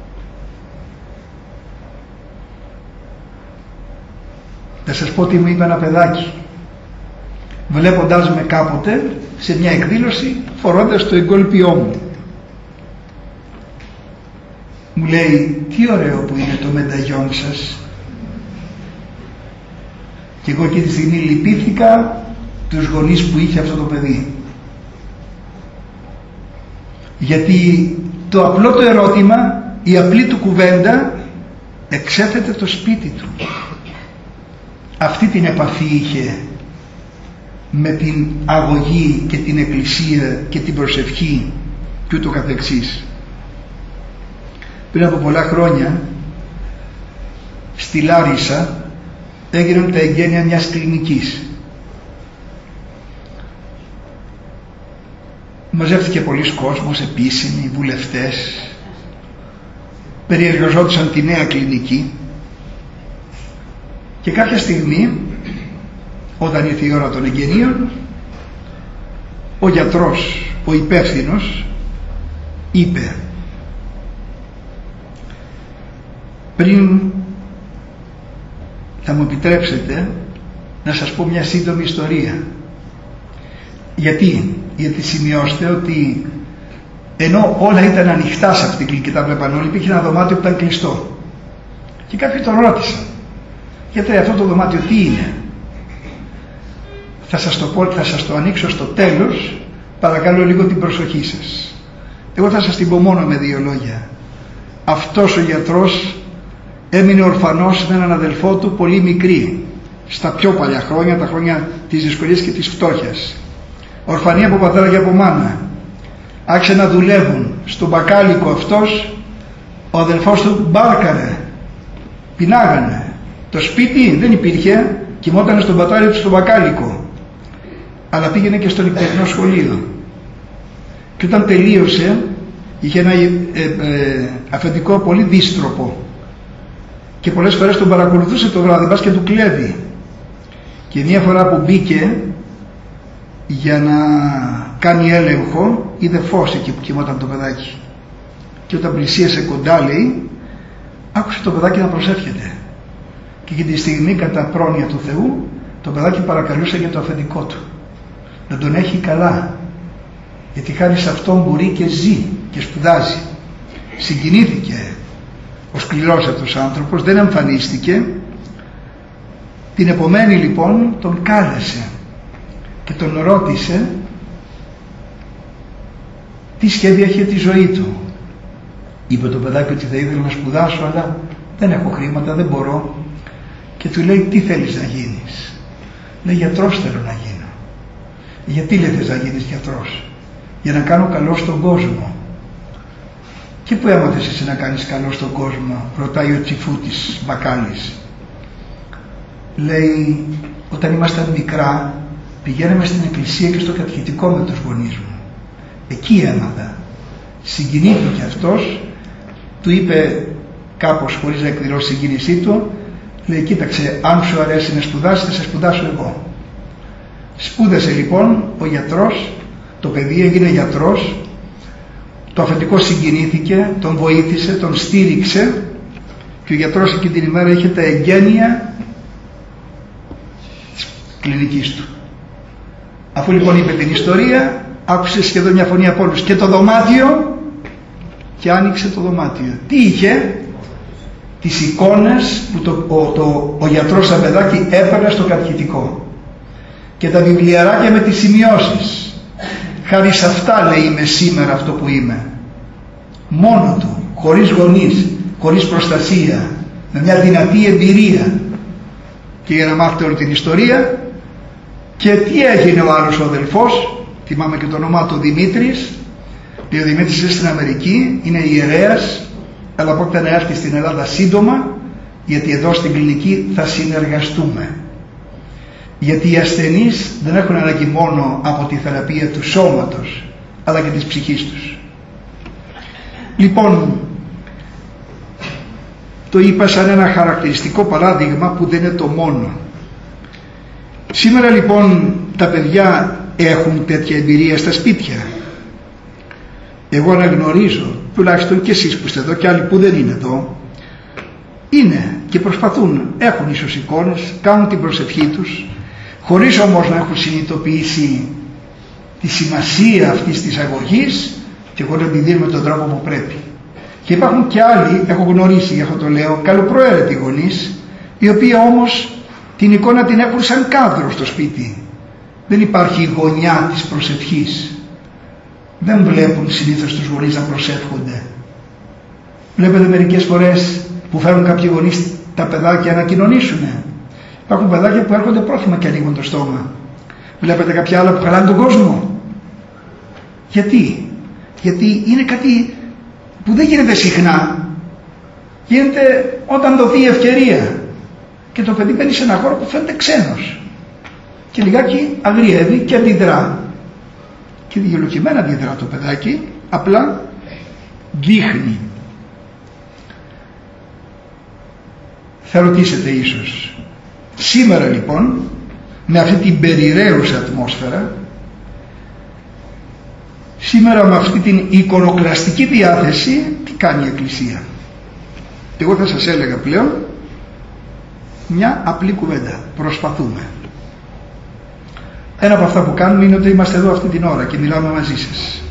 Θα σας πω τι μου είπε ένα παιδάκι, βλέποντάς με κάποτε σε μια εκδήλωση φορώντας το εγκόλπιό μου. Μου λέει, τι ωραίο που είναι το μενταγιόν σας. Και εγώ εκείνη τη στιγμή λυπήθηκα τους γονείς που είχε αυτό το παιδί. Γιατί το απλό το ερώτημα, η απλή του κουβέντα εξέθετε το σπίτι του. Αυτή την επαφή είχε με την αγωγή και την εκκλησία και την προσευχή και ούτω καθεξής. Πριν από πολλά χρόνια στη Λάρισα έγιναν τα εγγένεια μιας κλινικής. Μαζεύτηκε πολλοί κόσμος, επίσημοι, βουλευτές, περιεργαζόντουσαν τη νέα κλινική και κάποια στιγμή όταν ήρθε η ώρα των εγγενείων ο γιατρός, ο υπεύθυνος είπε, πριν θα μου επιτρέψετε να σας πω μια σύντομη ιστορία. Γιατί, γιατί σημειώστε ότι ενώ όλα ήταν ανοιχτά σε αυτή την κλινική, τα βλέπαν όλοι, υπήρχε ένα δωμάτιο που ήταν κλειστό. Και κάποιοι τον ρώτησαν, γιατί αυτό το δωμάτιο τι είναι? Θα σας το πω, θα σας το ανοίξω στο τέλος, παρακαλώ λίγο την προσοχή σας. Εγώ θα σας την πω μόνο με δύο λόγια. Αυτός ο γιατρός έμεινε ορφανός με έναν αδελφό του πολύ μικρή, στα πιο παλιά χρόνια, τα χρόνια της δυσκολίας και της φτώχειας. Ορφανή από πατέρα και από μάνα. Άρχισε να δουλεύουν στον μπακάλικο αυτός, ο αδελφός του μπάρκαρε, πεινάγανε. Το σπίτι δεν υπήρχε, κοιμότανε στον πατάρι του στο μπακάλικο, αλλά πήγαινε και στο νυχτερινό σχολείο. Και όταν τελείωσε είχε ένα ε, ε, αφεντικό πολύ δύστροπο και πολλές φορές τον παρακολουθούσε το βράδυ, μπας και του κλέβει. Και μια φορά που μπήκε για να κάνει έλεγχο, είδε φως εκεί που κοιμόταν το παιδάκι. Και όταν πλησίασε κοντά, λέει, άκουσε το παιδάκι να προσεύχεται. Και εκείνη τη στιγμή, κατά πρόνοια του Θεού, το παιδάκι παρακαλούσε για το αφεντικό του. Να τον έχει καλά. Γιατί χάρη σε αυτόν μπορεί και ζει και σπουδάζει. Συγκινήθηκε ο σκληρός αυτός άνθρωπος, δεν εμφανίστηκε. Την επομένη λοιπόν τον κάλεσε και τον ρώτησε τι σχέδια είχε τη ζωή του. Είπε το παιδάκι ότι θα ήθελε να σπουδάσω, αλλά δεν έχω χρήματα, δεν μπορώ. Και του λέει, τι θέλεις να γίνεις? Λέει, γιατρός θέλω να γίνω. Γιατί λέει θες να γίνεις γιατρός? Για να κάνω καλό στον κόσμο. Και πού έμαθες εσύ να κάνεις καλό στον κόσμο? Ρωτάει ο Τσιφούτης Μπακάλης. Λέει, όταν ήμασταν μικρά πηγαίναμε στην εκκλησία και στο κατηχητικό με τους γονείς μου. Εκεί έμαθα. Συγκινήθηκε αυτός, του είπε κάπως χωρίς να εκδηλώσει την συγκίνησή του, λέει, κοίταξε, αν σου αρέσει να σπουδάσεις θα σε σπουδάσω εγώ. Σπούδασε λοιπόν ο γιατρός, το παιδί έγινε γιατρός, το αφεντικό συγκινήθηκε, τον βοήθησε, τον στήριξε και ο γιατρός εκείνη την ημέρα είχε τα εγγένεια της κλινικής του. Αφού λοιπόν είπε την ιστορία, άκουσε σχεδόν μια φωνή από όλους και το δωμάτιο, και άνοιξε το δωμάτιο. Τι είχε? Τις εικόνες που το, ο, το, ο γιατρός σαν παιδάκι έπαιρνε στο κατηχητικό και τα βιβλιαράκια με τις σημειώσεις. Χάρη σε αυτά, λέει, είμαι σήμερα αυτό που είμαι. Μόνο του, χωρίς γονείς, χωρίς προστασία, με μια δυνατή εμπειρία. Και για να μάθετε όλη την ιστορία. Και τι έγινε ο άλλος ο αδελφός? Θυμάμαι και το όνομά του, Δημήτρης. Ο Δημήτρης είναι στην Αμερική, είναι ιερέας, αλλά πρόκειται να έρθει στην Ελλάδα σύντομα, γιατί εδώ στην κλινική θα συνεργαστούμε. Γιατί οι ασθενείς δεν έχουν ανάγκη μόνο από τη θεραπεία του σώματος, αλλά και της ψυχής τους. Λοιπόν, το είπα σαν ένα χαρακτηριστικό παράδειγμα που δεν είναι το μόνο. Σήμερα λοιπόν τα παιδιά έχουν τέτοια εμπειρία στα σπίτια. Εγώ αναγνωρίζω, τουλάχιστον και εσείς που είστε εδώ και άλλοι που δεν είναι εδώ, είναι και προσπαθούν, έχουν ίσως εικόνες, κάνουν την προσευχή τους, χωρίς όμως να έχουν συνειδητοποιήσει τη σημασία αυτής της αγωγής και χωρίς να τη δίνουν με τον τρόπο που πρέπει. Και υπάρχουν και άλλοι, έχω γνωρίσει, γι' αυτό το λέω, καλοπροαίρετοι γονείς, οι οποίοι όμως την εικόνα την έχουν σαν κάδρο στο σπίτι. Δεν υπάρχει γωνιά της προσευχής. Δεν βλέπουν συνήθως τους γονείς να προσεύχονται. Βλέπετε μερικές φορές που φέρουν κάποιοι γονείς τα παιδάκια να κοινωνήσουνε. Υπάρχουν παιδάκια που έρχονται πρόθυμα και ανοίγουν το στόμα. Βλέπετε κάποια άλλα που χαλάνε τον κόσμο. Γιατί? Γιατί είναι κάτι που δεν γίνεται συχνά. Γίνεται όταν δοθεί η ευκαιρία. Και το παιδί μπαίνει σε ένα χώρο που φαίνεται ξένος. Και λιγάκι αγριεύει και αντιδρά. Και δικαιολογημένα αντιδρά το παιδάκι, απλά δείχνει. Θα ρωτήσετε ίσως, σήμερα λοιπόν με αυτή την περιραίουσα ατμόσφαιρα, σήμερα με αυτή την εικονοκλαστική διάθεση, τι κάνει η Εκκλησία? Εγώ θα σας έλεγα πλέον μια απλή κουβέντα. Προσπαθούμε. Ένα από αυτά που κάνουμε είναι ότι είμαστε εδώ αυτή την ώρα και μιλάμε μαζί σας.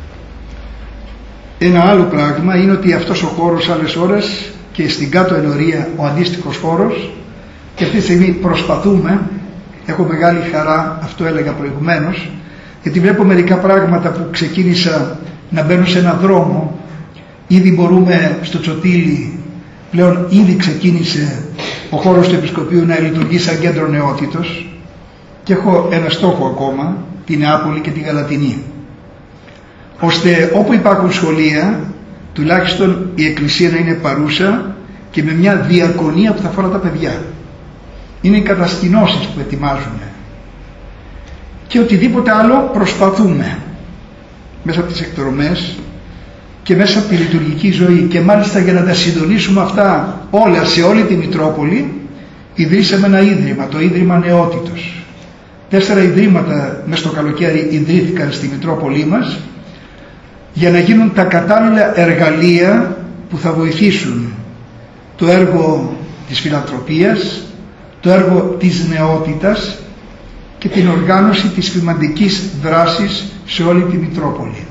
Ένα άλλο πράγμα είναι ότι αυτός ο χώρος άλλες ώρες και στην κάτω ενορία ο αντίστοιχος χώρος, και αυτή τη στιγμή προσπαθούμε, έχω μεγάλη χαρά, αυτό έλεγα προηγουμένως, γιατί βλέπω μερικά πράγματα που ξεκίνησα να μπαίνω σε ένα δρόμο. Ήδη μπορούμε στο Τσοτήλι, πλέον ήδη ξεκίνησε ο χώρος του Επισκοπείου να λειτουργεί σαν κέντρο νεότητος, και έχω ένα στόχο ακόμα, την Νεάπολη και την Γαλατινή, ώστε όπου υπάρχουν σχολεία τουλάχιστον η Εκκλησία να είναι παρούσα και με μια διακονία που θα αφορά τα παιδιά. Είναι οι κατασκηνώσεις που ετοιμάζουν και οτιδήποτε άλλο προσπαθούμε μέσα από τις εκδρομές, και και μέσα από τη λειτουργική ζωή, και μάλιστα για να τα συντονίσουμε αυτά όλα σε όλη τη Μητρόπολη, ιδρύσαμε ένα ίδρυμα, το Ίδρυμα Νεότητος. Τέσσερα ιδρύματα μες στο καλοκαίρι ιδρύθηκαν στη Μητρόπολη μας για να γίνουν τα κατάλληλα εργαλεία που θα βοηθήσουν το έργο της φιλανθρωπίας, το έργο της νεότητας και την οργάνωση της φημαντικής δράσης σε όλη τη Μητρόπολη.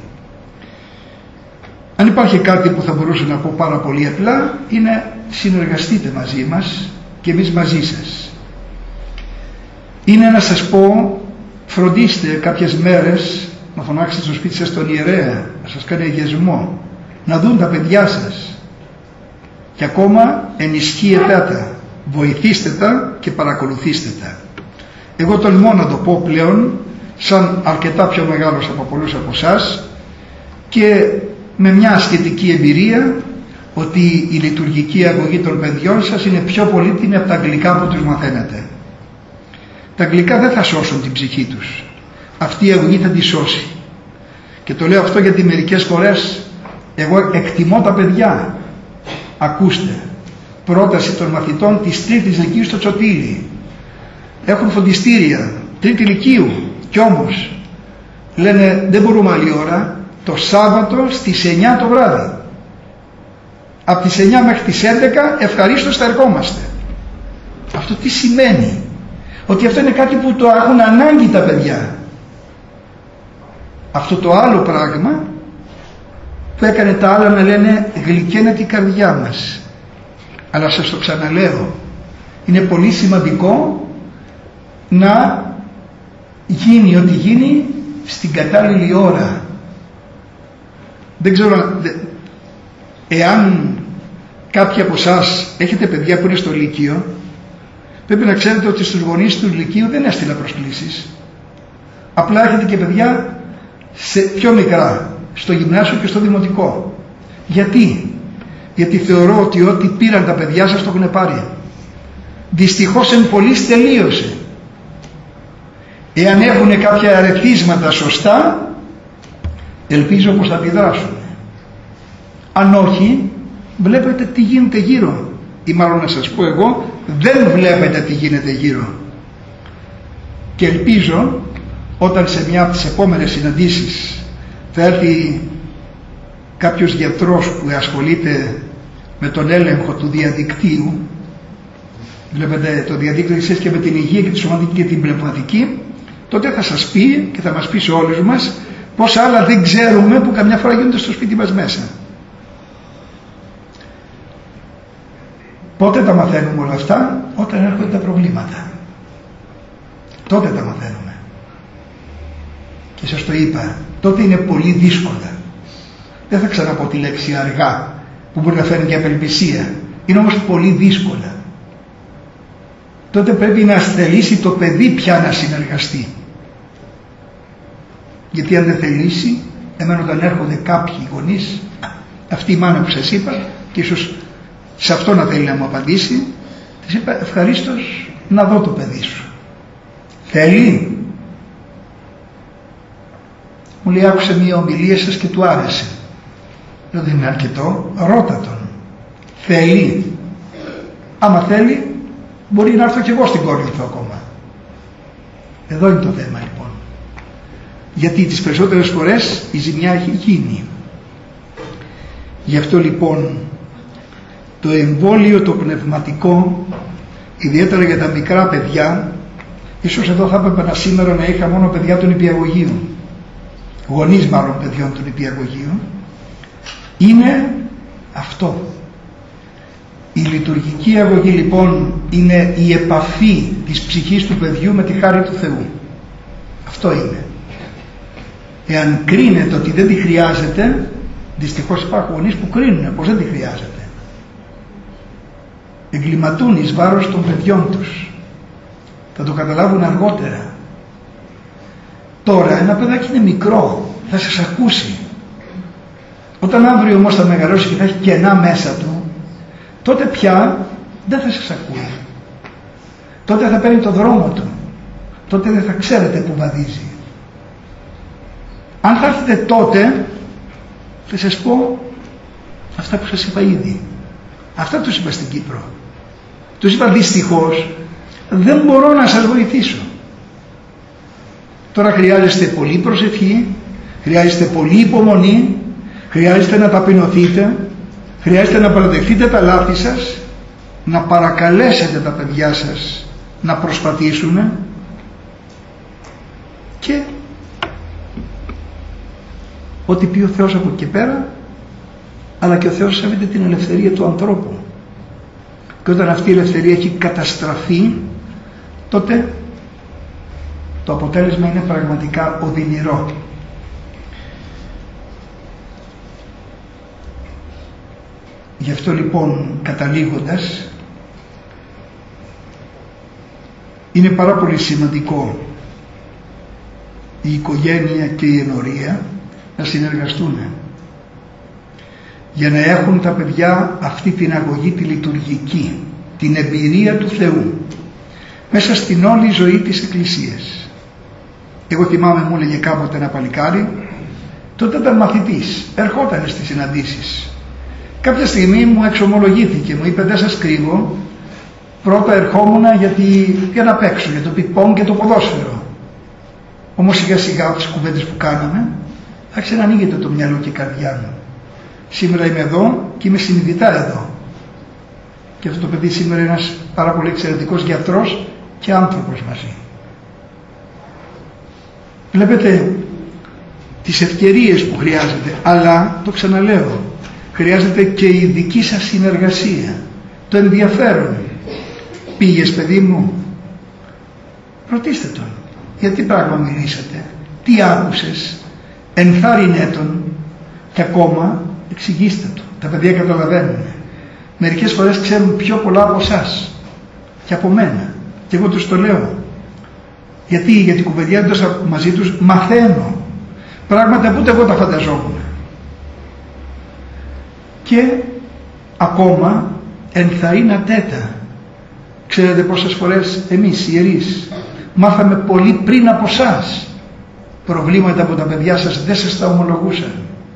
Αν υπάρχει κάτι που θα μπορούσα να πω πάρα πολύ απλά, είναι συνεργαστείτε μαζί μας και εμείς μαζί σας. Είναι να σας πω, φροντίστε κάποιες μέρες να φωνάξετε στο σπίτι σας τον ιερέα, να σας κάνει αγιασμό, να δουν τα παιδιά σας, και ακόμα ενισχύετε τα, βοηθήστε τα και παρακολουθήστε τα. Εγώ τολμώ να το πω πλέον, σαν αρκετά πιο μεγάλος από πολλούς από εσάς και με μια ασχετική εμπειρία, ότι η λειτουργική αγωγή των παιδιών σας είναι πιο πολύτιμη από τα αγγλικά που τους μαθαίνετε. Τα αγγλικά δεν θα σώσουν την ψυχή τους. Αυτή η αγωγή θα τη σώσει. Και το λέω αυτό γιατί μερικές φορές εγώ εκτιμώ τα παιδιά. Ακούστε, πρόταση των μαθητών της τρίτης λυκείου στο Τσωτήρι. Έχουν φροντιστήρια, τρίτη λυκείου, κι όμως λένε δεν μπορούμε άλλη ώρα, το Σάββατο στις εννιά το βράδυ. Από τις εννιά μέχρι τις έντεκα ευχαρίστως θα ερχόμαστε. Αυτό τι σημαίνει? Ότι αυτό είναι κάτι που το έχουν ανάγκη τα παιδιά. Αυτό το άλλο πράγμα που έκανε τα άλλα να λένε γλυκαίνεται η καρδιά μας. Αλλά σας το ξαναλέω, είναι πολύ σημαντικό να γίνει ό,τι γίνει στην κατάλληλη ώρα. Δεν ξέρω εάν κάποιοι από εσάς έχετε παιδιά που είναι στο Λύκειο, πρέπει να ξέρετε ότι στους γονείς του Λυκείου δεν έστειλα προσκλήσεις. Απλά έχετε και παιδιά σε πιο μικρά, στο γυμνάσιο και στο δημοτικό. Γιατί? Γιατί θεωρώ ότι ό,τι πήραν τα παιδιά σας το έχουν πάρει. Δυστυχώς εν πολλοίς τελείωσε. Εάν έχουν κάποια ερεθίσματα σωστά, ελπίζω πως θα αντιδράσουν. Αν όχι, βλέπετε τι γίνεται γύρω. Ή μάλλον να σας πω εγώ, δεν βλέπετε τι γίνεται γύρω. Και ελπίζω όταν σε μια από τις επόμενες συναντήσεις θα έρθει κάποιος γιατρός που ασχολείται με τον έλεγχο του διαδικτύου, βλέπετε το διαδίκτυο έχει σχέση και με την υγεία και τη σωματική και την πνευματική, τότε θα σας πει και θα μας πει σε όλους μας πόσα άλλα δεν ξέρουμε που καμιά φορά γίνονται στο σπίτι μας μέσα. Πότε τα μαθαίνουμε όλα αυτά? Όταν έρχονται τα προβλήματα. Τότε τα μαθαίνουμε. Και σας το είπα, τότε είναι πολύ δύσκολα. Δεν θα ξαναπώ τη λέξη αργά, που μπορεί να φέρει και απελπισία. Είναι όμως πολύ δύσκολα. Τότε πρέπει να θελήσει το παιδί πια να συνεργαστεί. Γιατί αν δεν θελήσει, εμένα όταν έρχονται κάποιοι γονείς, αυτή η μάνα που σας είπα, και ίσως σε αυτό να θέλει να μου απαντήσει, της είπα ευχαρίστως να δω το παιδί σου. Θέλει? Μου λέει άκουσε μία ομιλία σας και του άρεσε. Λέω δεν είναι αρκετό, ρώτα τον. Θέλει? Άμα θέλει μπορεί να έρθω και εγώ στην Κόρινθο ακόμα. Εδώ είναι το θέμα λοιπόν. Γιατί τις περισσότερες φορές η ζημιά έχει γίνει. Γι' αυτό λοιπόν το εμβόλιο το πνευματικό, ιδιαίτερα για τα μικρά παιδιά, ίσως εδώ θα έπρεπε να σήμερα να είχα μόνο παιδιά των νηπιαγωγείων, γονείς μάλλον παιδιών των νηπιαγωγείων, είναι αυτό. Η λειτουργική αγωγή λοιπόν είναι η επαφή της ψυχής του παιδιού με τη χάρη του Θεού. Αυτό είναι. Εάν κρίνετε ότι δεν τη χρειάζεται, δυστυχώς υπάρχουν γονείς που κρίνουν πως δεν τη χρειάζεται. Εγκληματούν εις βάρος των παιδιών τους. Θα το καταλάβουν αργότερα. Τώρα ένα παιδάκι είναι μικρό, θα σας ακούσει. Όταν αύριο όμως θα μεγαλώσει και θα έχει κενά μέσα του, τότε πια δεν θα σας ακούει. Τότε θα παίρνει το δρόμο του. Τότε δεν θα ξέρετε που βαδίζει. Αν θα έρθετε τότε, θα σας πω, Αυτά που σας είπα ήδη. Αυτά τους είπα στην Κύπρο. Τους είπα δυστυχώς δεν μπορώ να σας βοηθήσω. Τώρα χρειάζεστε πολύ προσευχή, χρειάζεστε πολύ υπομονή, χρειάζεται να ταπεινωθείτε, χρειάζεται να παραδεχτείτε τα λάθη σας, να παρακαλέσετε τα παιδιά σας να προσπαθήσουν και ό,τι πει ο Θεός από εκεί πέρα, αλλά και ο Θεός σέβεται την ελευθερία του ανθρώπου. Και όταν αυτή η ελευθερία έχει καταστραφεί, τότε το αποτέλεσμα είναι πραγματικά οδυνηρό. Γι' αυτό λοιπόν, καταλήγοντας, είναι πάρα πολύ σημαντικό η οικογένεια και η ενορία να συνεργαστούν για να έχουν τα παιδιά αυτή την αγωγή τη λειτουργική, την εμπειρία του Θεού μέσα στην όλη ζωή της Εκκλησίας. Εγώ θυμάμαι, μου έλεγε κάποτε ένα παλικάρι, τότε ήταν μαθητής, ερχόταν στις συναντήσεις. Κάποια στιγμή μου εξομολογήθηκε, μου είπε, δεν σας κρύβω, πρώτα ερχόμουνα γιατί, για να παίξω, για το πινκ-πονγκ και το ποδόσφαιρο. Όμως σιγά σιγά από τις κουβέντες που κάναμε άρχισε να ανοίγεται το μυαλό και η καρδιά μου. Σήμερα είμαι εδώ και είμαι συνειδητά εδώ. Και αυτό το παιδί σήμερα είναι ένας πάρα πολύ εξαιρετικός γιατρός και άνθρωπος μαζί. Βλέπετε τις ευκαιρίες που χρειάζεται, αλλά το ξαναλέω, χρειάζεται και η δική σας συνεργασία, το ενδιαφέρον. Πήγες παιδί μου, ρωτήστε τον, για τι πράγμα μιλήσατε, τι άκουσες, ενθάρρυνε τον και ακόμα εξηγήστε του. Τα παιδιά καταλαβαίνουν. Μερικές φορές ξέρουν πιο πολλά από εσάς και από μένα, και εγώ τους το λέω. Γιατί, γιατί κουβεντιάζοντας μαζί τους μαθαίνω πράγματα που ούτε εγώ τα φανταζόμουν. Και ακόμα ενθαρρύνατέ τα. Ξέρετε πόσες φορές εμείς οι ιερείς μάθαμε πολύ πριν από εσάς προβλήματα που τα παιδιά σας δεν σας τα ομολογούσαν.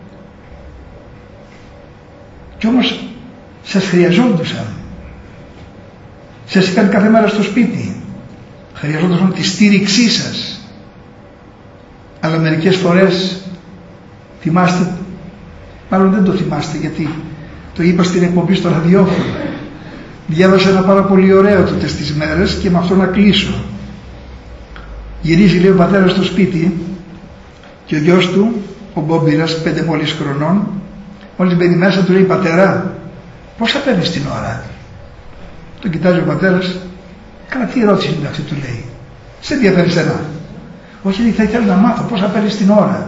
Κι όμως σας χρειαζόντουσαν. Σας είχαν κάθε μέρα στο σπίτι. Χρειαζόντουσαν τη στήριξή σας. Αλλά μερικές φορές θυμάστε, μάλλον δεν το θυμάστε γιατί το είπα στην εκπομπή στο ραδιόφωνο. Διάβασα ένα πάρα πολύ ωραίο τότε στις μέρες και με αυτό να κλείσω. Γυρίζει, λέει, ο πατέρας στο σπίτι και ο γιος του, ο Μπόμπυρας, πέντε μόλις χρονών, μόλις μπαίνει μέσα του λέει, πατέρα, πόσα παίρνεις την ώρα? Τον κοιτάζει ο πατέρας, καλά, τι ερώτηση είναι αυτή, του λέει, σε ενδιαφέρει σένα? Όχι, λέει, θα ήθελα να μάθω πόσα παίρνεις την ώρα.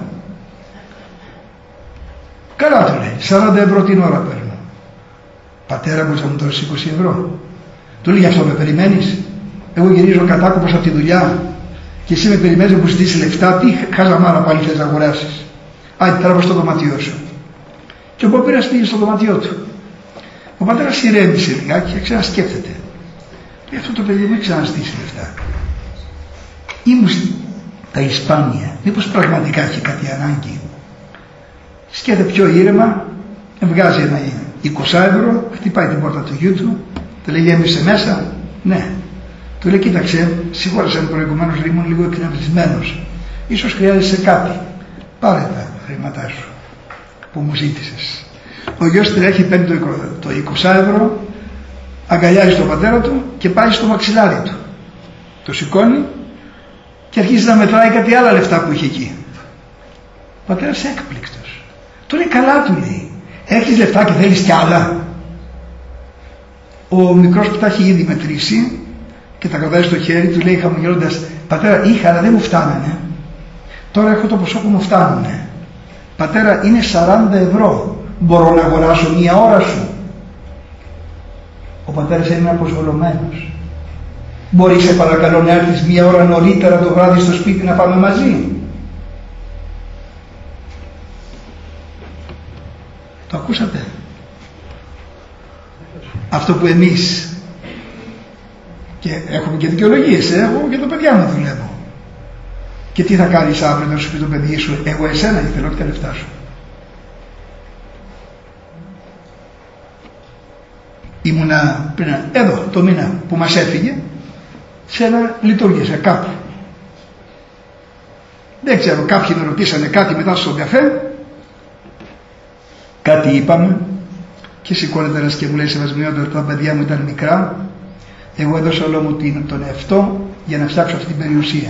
Καλά, του λέει, σαράντα ευρώ την ώρα παίρνω. Πατέρα, μπορείς να μου δώσεις είκοσι ευρώ? Του λέει, γι' αυτό με περιμένεις? Εγώ γυρίζω κατάκοπος από τη δουλειά και εσύ με περιμένεις να μου ζητήσεις λεφτά? Τι χαζαμάρα πάλι θες να αγοράσεις? Άντε, τράβω στο δωμάτιό σου. Και ο Μπόμπυρας πήγε στο δωμάτιό του. Ο πατέρας ηρέμησε λιγάκι και ξανασκέφτεται. Λέει, αυτό το παιδί μου έχει ξαναστήσει λεφτά. Ήμουν στα Ισπάνια, μήπως πραγματικά έχει κάτι ανάγκη? Σκέφτεται πιο ήρεμα, βγάζει ένα είκοσι ευρώ, χτυπάει την πόρτα του γιού του, του λέει, έμεισε μέσα? Ναι. Του λέει, κοίταξε, σίγουρα προηγουμένως ήμουν λίγο εκνευρισμένος. Ίσως χρειάζεσαι κάτι. Πάρε τα χρήματά σου που μου ζήτησες. Ο γιος τρέχει, παίρνει το είκοσι ευρώ, αγκαλιάζει τον πατέρα του και πάει στο μαξιλάρι του. Το σηκώνει και αρχίζει να μετράει κάτι άλλα λεφτά που είχε εκεί. Ο πατέρας έκπληκτος. Του λέει, καλά, του λέει, έχεις λεφτά και θέλεις κι άλλα? Ο μικρός που τα έχει ήδη μετρήσει και τα κρατάει στο χέρι του λέει χαμογελώντας, πατέρα, είχα αλλά δεν μου φτάνανε. Τώρα έχω το ποσό που μου φτάνουνε. Πατέρα, είναι σαράντα ευρώ. Μπορώ να αγοράσω μία ώρα σου? Ο πατέρας είναι αποσβολωμένος. Μπορείς, σε παρακαλώ, να έρθεις μία ώρα νωρίτερα το βράδυ στο σπίτι να πάμε μαζί? Το ακούσατε? Αυτό που εμείς, και έχουμε και δικαιολογίες, εγώ και το παιδιά μου δουλεύω. Και τι θα κάνεις αύριο να σου πει το παιδί σου, εγώ εσένα ήθελα, όχι τα λεφτά σου? ήμουνα πριν εδώ το μήνα που μας έφυγε, σε ένα λειτουργήσα κάπου. Δεν ξέρω, κάποιοι με ρωτήσανε κάτι μετά στον καφέ, κάτι είπαμε και σηκώνεται ένας και μου λέει: Σεβασμιότατα, τα παιδιά μου ήταν μικρά, εγώ έδωσα όλο μου τον εαυτό για να φτιάξω αυτή την περιουσία.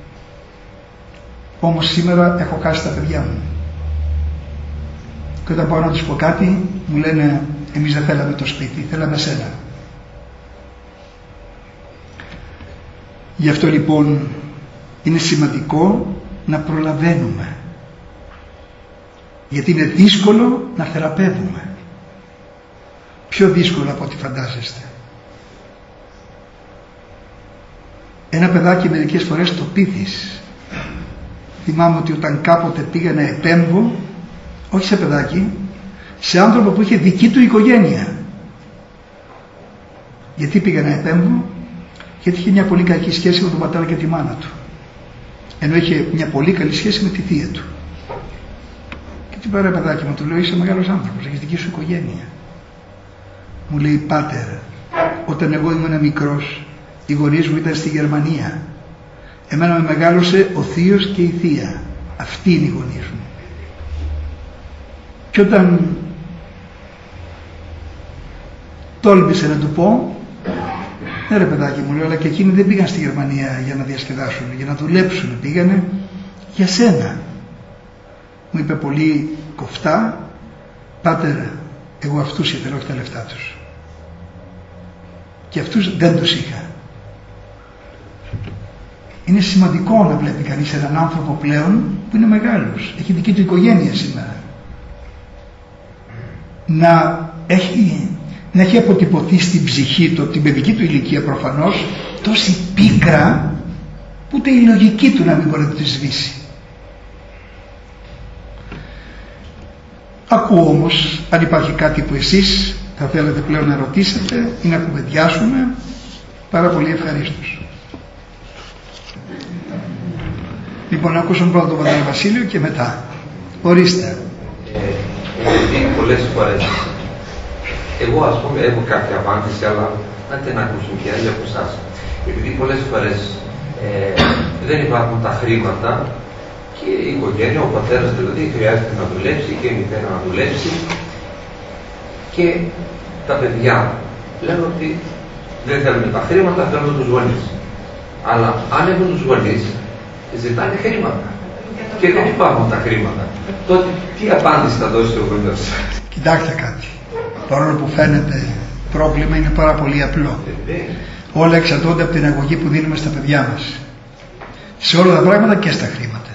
Όμως σήμερα έχω χάσει τα παιδιά μου. Και όταν πάω να τους πω κάτι, μου λένε: εμείς δεν θέλαμε το σπίτι, θέλαμε σένα. Γι' αυτό λοιπόν είναι σημαντικό να προλαβαίνουμε, γιατί είναι δύσκολο να θεραπεύουμε, πιο δύσκολο από ό,τι φαντάζεστε. Ένα παιδάκι μερικές φορές το πείθεις. Θυμάμαι ότι όταν κάποτε πήγα να επέμβω, όχι σε παιδάκι, σε άνθρωπο που είχε δική του οικογένεια. Γιατί πήγα να επέμβω? Γιατί είχε μια πολύ κακή σχέση με τον πατέρα και τη μάνα του, ενώ είχε μια πολύ καλή σχέση με τη θεία του. Και την πέρα παιδάκι μου, του λέω: είσαι μεγάλος άνθρωπος, έχεις δική σου οικογένεια. Μου λέει: πάτερ, όταν εγώ ήμουν μικρός, οι γονείς μου ήταν στη Γερμανία. Εμένα με μεγάλωσε ο θείος και η θεία. Αυτοί είναι οι γονείς μου. Και όταν τόλμησε να του πω: ναι ρε παιδάκι μου, λέω, αλλά και εκείνοι δεν πήγαν στη Γερμανία για να διασκεδάσουν, για να δουλέψουν, πήγανε για σένα. Μου είπε πολύ κοφτά: πάτερ, εγώ αυτούς ήθελα, όχι τα λεφτά τους. Και αυτούς δεν τους είχα. Είναι σημαντικό να βλέπει κανείς έναν άνθρωπο πλέον που είναι μεγάλος, έχει δική του οικογένεια σήμερα, να έχει, να έχει αποτυπωθεί στην ψυχή του, την παιδική του ηλικία προφανώς, τόση πίκρα που ούτε η λογική του να μην μπορεί να τη σβήσει. Ακούω όμως, αν υπάρχει κάτι που εσείς θα θέλετε πλέον να ρωτήσετε ή να κουβεντιάσουμε, πάρα πολύ ευχαρίστως. Λοιπόν, να ακούσουμε πρώτα τον Πατέρα Βασίλειο και μετά. Ορίστε. Επειδή πολλές φορές, εγώ ας πούμε έχω κάποια απάντηση, αλλά άντε να ακούσουν και άλλοι από εσάς. Επειδή πολλές φορές ε, δεν υπάρχουν τα χρήματα και η οικογένεια, ο πατέρας δηλαδή χρειάζεται να δουλέψει και η μητέρα να δουλέψει και τα παιδιά λένε ότι δεν θέλουν τα χρήματα, θέλουν τους γονείς. Αλλά αν έχουν τους γονείς, ζητάνε χρήματα και δεν υπάρχουν τα χρήματα. Τότε τι απάντηση θα δώσει ο γονιός? Κοιτάξτε κάτι. Παρόλο που φαίνεται πρόβλημα, είναι πάρα πολύ απλό. Όλα εξαρτώνται από την αγωγή που δίνουμε στα παιδιά μας. Σε όλα τα πράγματα και στα χρήματα.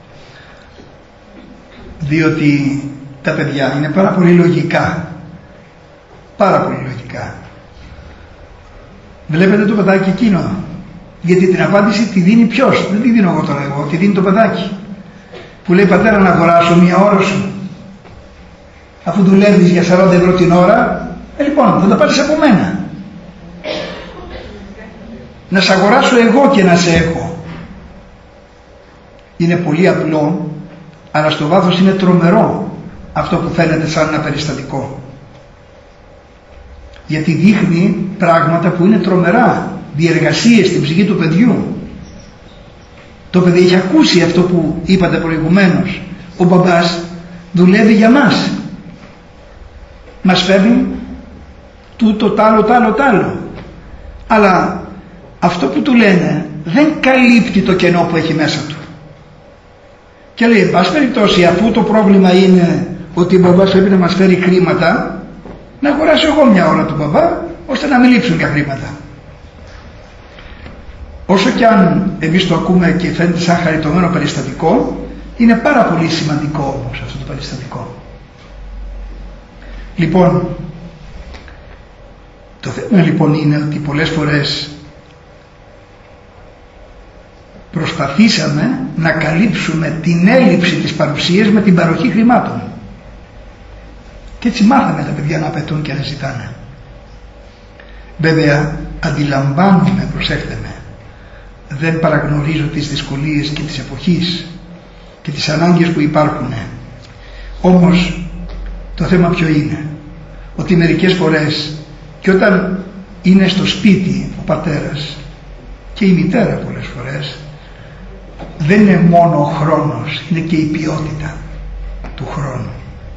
Διότι τα παιδιά είναι πάρα πολύ λογικά. Πάρα πολύ λογικά. Βλέπετε το παιδάκι εκείνο? Γιατί την απάντηση τη δίνει ποιος? Δεν τη δίνω εγώ τώρα εγώ, τη δίνει το παιδάκι. Που λέει: πατέρα, να αγοράσω μία ώρα σου, αφού δουλεύεις για σαράντα ευρώ την ώρα, ε, λοιπόν θα τα πάρεις από μένα. Να σε αγοράσω εγώ και να σε έχω. Είναι πολύ απλό, αλλά στο βάθος είναι τρομερό αυτό που φαίνεται σαν ένα περιστατικό. Γιατί δείχνει πράγματα που είναι τρομερά, διεργασίες στην ψυχή του παιδιού. Το παιδί έχει ακούσει αυτό που είπατε προηγουμένως. Ο μπαμπάς δουλεύει για μας. Μας φέρνει τούτο, τ' άλλο, τ' άλλο, τ' άλλο. Αλλά αυτό που του λένε δεν καλύπτει το κενό που έχει μέσα του. Και λέει: εν πάση περιπτώσει, αφού το πρόβλημα είναι ότι ο μπαμπάς πρέπει να μας φέρει χρήματα, να αγοράσω εγώ μια ώρα του μπαμπά, ώστε να μην λείψουν τα χρήματα. Όσο και αν εμείς το ακούμε και φαίνεται σαν χαριτωμένο περιστατικό, είναι πάρα πολύ σημαντικό όμως αυτό το περιστατικό. Λοιπόν, το θέμα λοιπόν είναι ότι πολλές φορές προσπαθήσαμε να καλύψουμε την έλλειψη της παρουσίας με την παροχή χρημάτων. Και έτσι μάθαμε τα παιδιά να απαιτούν και να ζητάνε. Βέβαια, αντιλαμβάνομαι, προσέχτε με, δεν παραγνωρίζω τις δυσκολίες και της εποχής και τις ανάγκες που υπάρχουν. Όμως το θέμα ποιο είναι? Ότι μερικές φορές Και όταν είναι στο σπίτι ο πατέρας και η μητέρα πολλές φορές, δεν είναι μόνο ο χρόνος, είναι και η ποιότητα του χρόνου.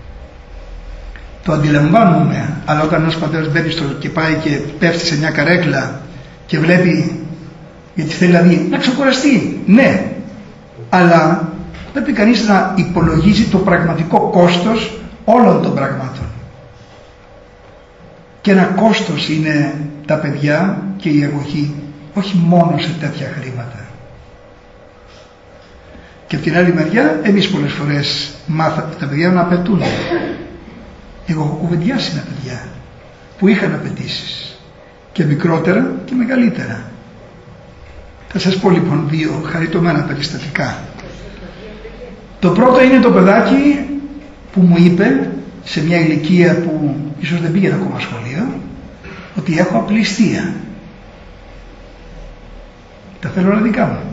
Το αντιλαμβάνουμε, αλλά όταν ένας πατέρας μπαίνει στο και πάει και πέφτει σε μια καρέκλα και βλέπει, γιατί θέλει δηλαδή να ξεκουραστεί, ναι, αλλά πρέπει κανείς να υπολογίζει το πραγματικό κόστος όλων των πραγμάτων. Και ένα κόστος είναι τα παιδιά και η αγωγή, όχι μόνο σε τέτοια χρήματα. Και από την άλλη μεριά, εμείς πολλές φορές μάθαμε τα παιδιά να απαιτούν. Εγώ έχω κουβεντιάσει με παιδιά που είχαν απαιτήσεις, και μικρότερα και μεγαλύτερα. Θα σας πω λοιπόν δύο χαριτωμένα περιστατικά. Το πρώτο είναι το παιδάκι που μου είπε σε μια ηλικία που ίσως δεν πήγαινε ακόμα σχολείο, ότι έχω απληστία. Τα θέλω όλα δικά μου.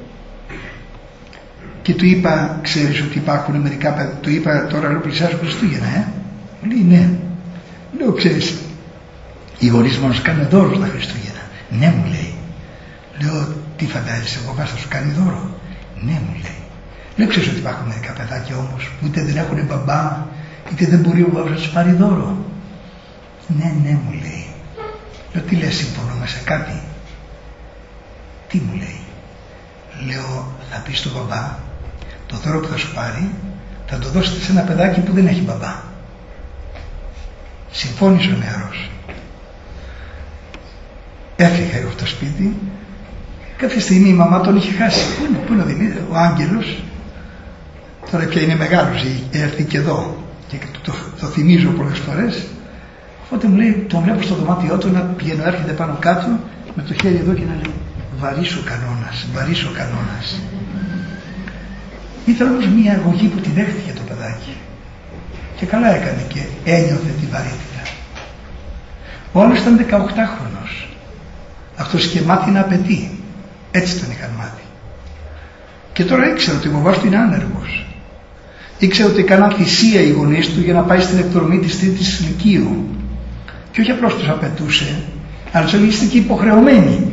Και του είπα, ξέρεις ότι υπάρχουν μερικά παιδιά, του είπα τώρα λέω πλησιάζω Χριστούγεννα, ε. Μου λέει ναι. Λέω, ξέρεις, οι γονείς μας κάνουν δώρο στα Χριστούγεννα. Ναι, μου λέει. Λέω, τι φαντάζεσαι, ο παπάς θα σου κάνει δώρο? Ναι, μου λέει. Λέω, ξέρεις ότι υπάρχουν μερικά παιδάκια όμως που είτε δεν έχουν μπαμπά, είτε δεν μπορεί ο παπάς να τους πάρει δώρο? Ναι, ναι, μου λέει. Λέω, τι λες, συμφωνούμε σε κάτι? Τι μου λέει? Λέω, θα πεις στον μπαμπά, το δώρο που θα σου πάρει θα το δώσετε σε ένα παιδάκι που δεν έχει μπαμπά. Συμφώνησε ο νεαρός. Έφυγα εγώ από το σπίτι. Κάποια στιγμή η μαμά τον είχε χάσει. Πού είναι, πού είναι ο Δημήτρης, ο Άγγελος? Τώρα πια είναι μεγάλος, έρθει και εδώ και το, το, το θυμίζω πολλές φορές. Οπότε μου λέει, τον βλέπω στο δωμάτιό του να πηγαίνω, έρχεται πάνω κάτω με το χέρι εδώ και να λέει, βαρύς ο κανόνας, βαρύς ο κανόνας. Ήταν όμως μια αγωγή που τη δέχτηκε το παιδάκι. Και καλά έκανε και ένιωθε τη βαρύτητα. Ο άλλος ήταν δεκαοκτάχρονος. Αυτός είχε μάθει να απαιτεί. Έτσι τον είχαν μάθει. Και τώρα ήξερε ότι ο μπαμπάς του είναι άνεργος. Ήξερε ότι έκαναν θυσία οι γονείς του για να πάει στην εκδρομή της τρίτης λυκείου. Και όχι απλώς τους απαιτούσε, αλλά τους έλεγε είστε και υποχρεωμένοι.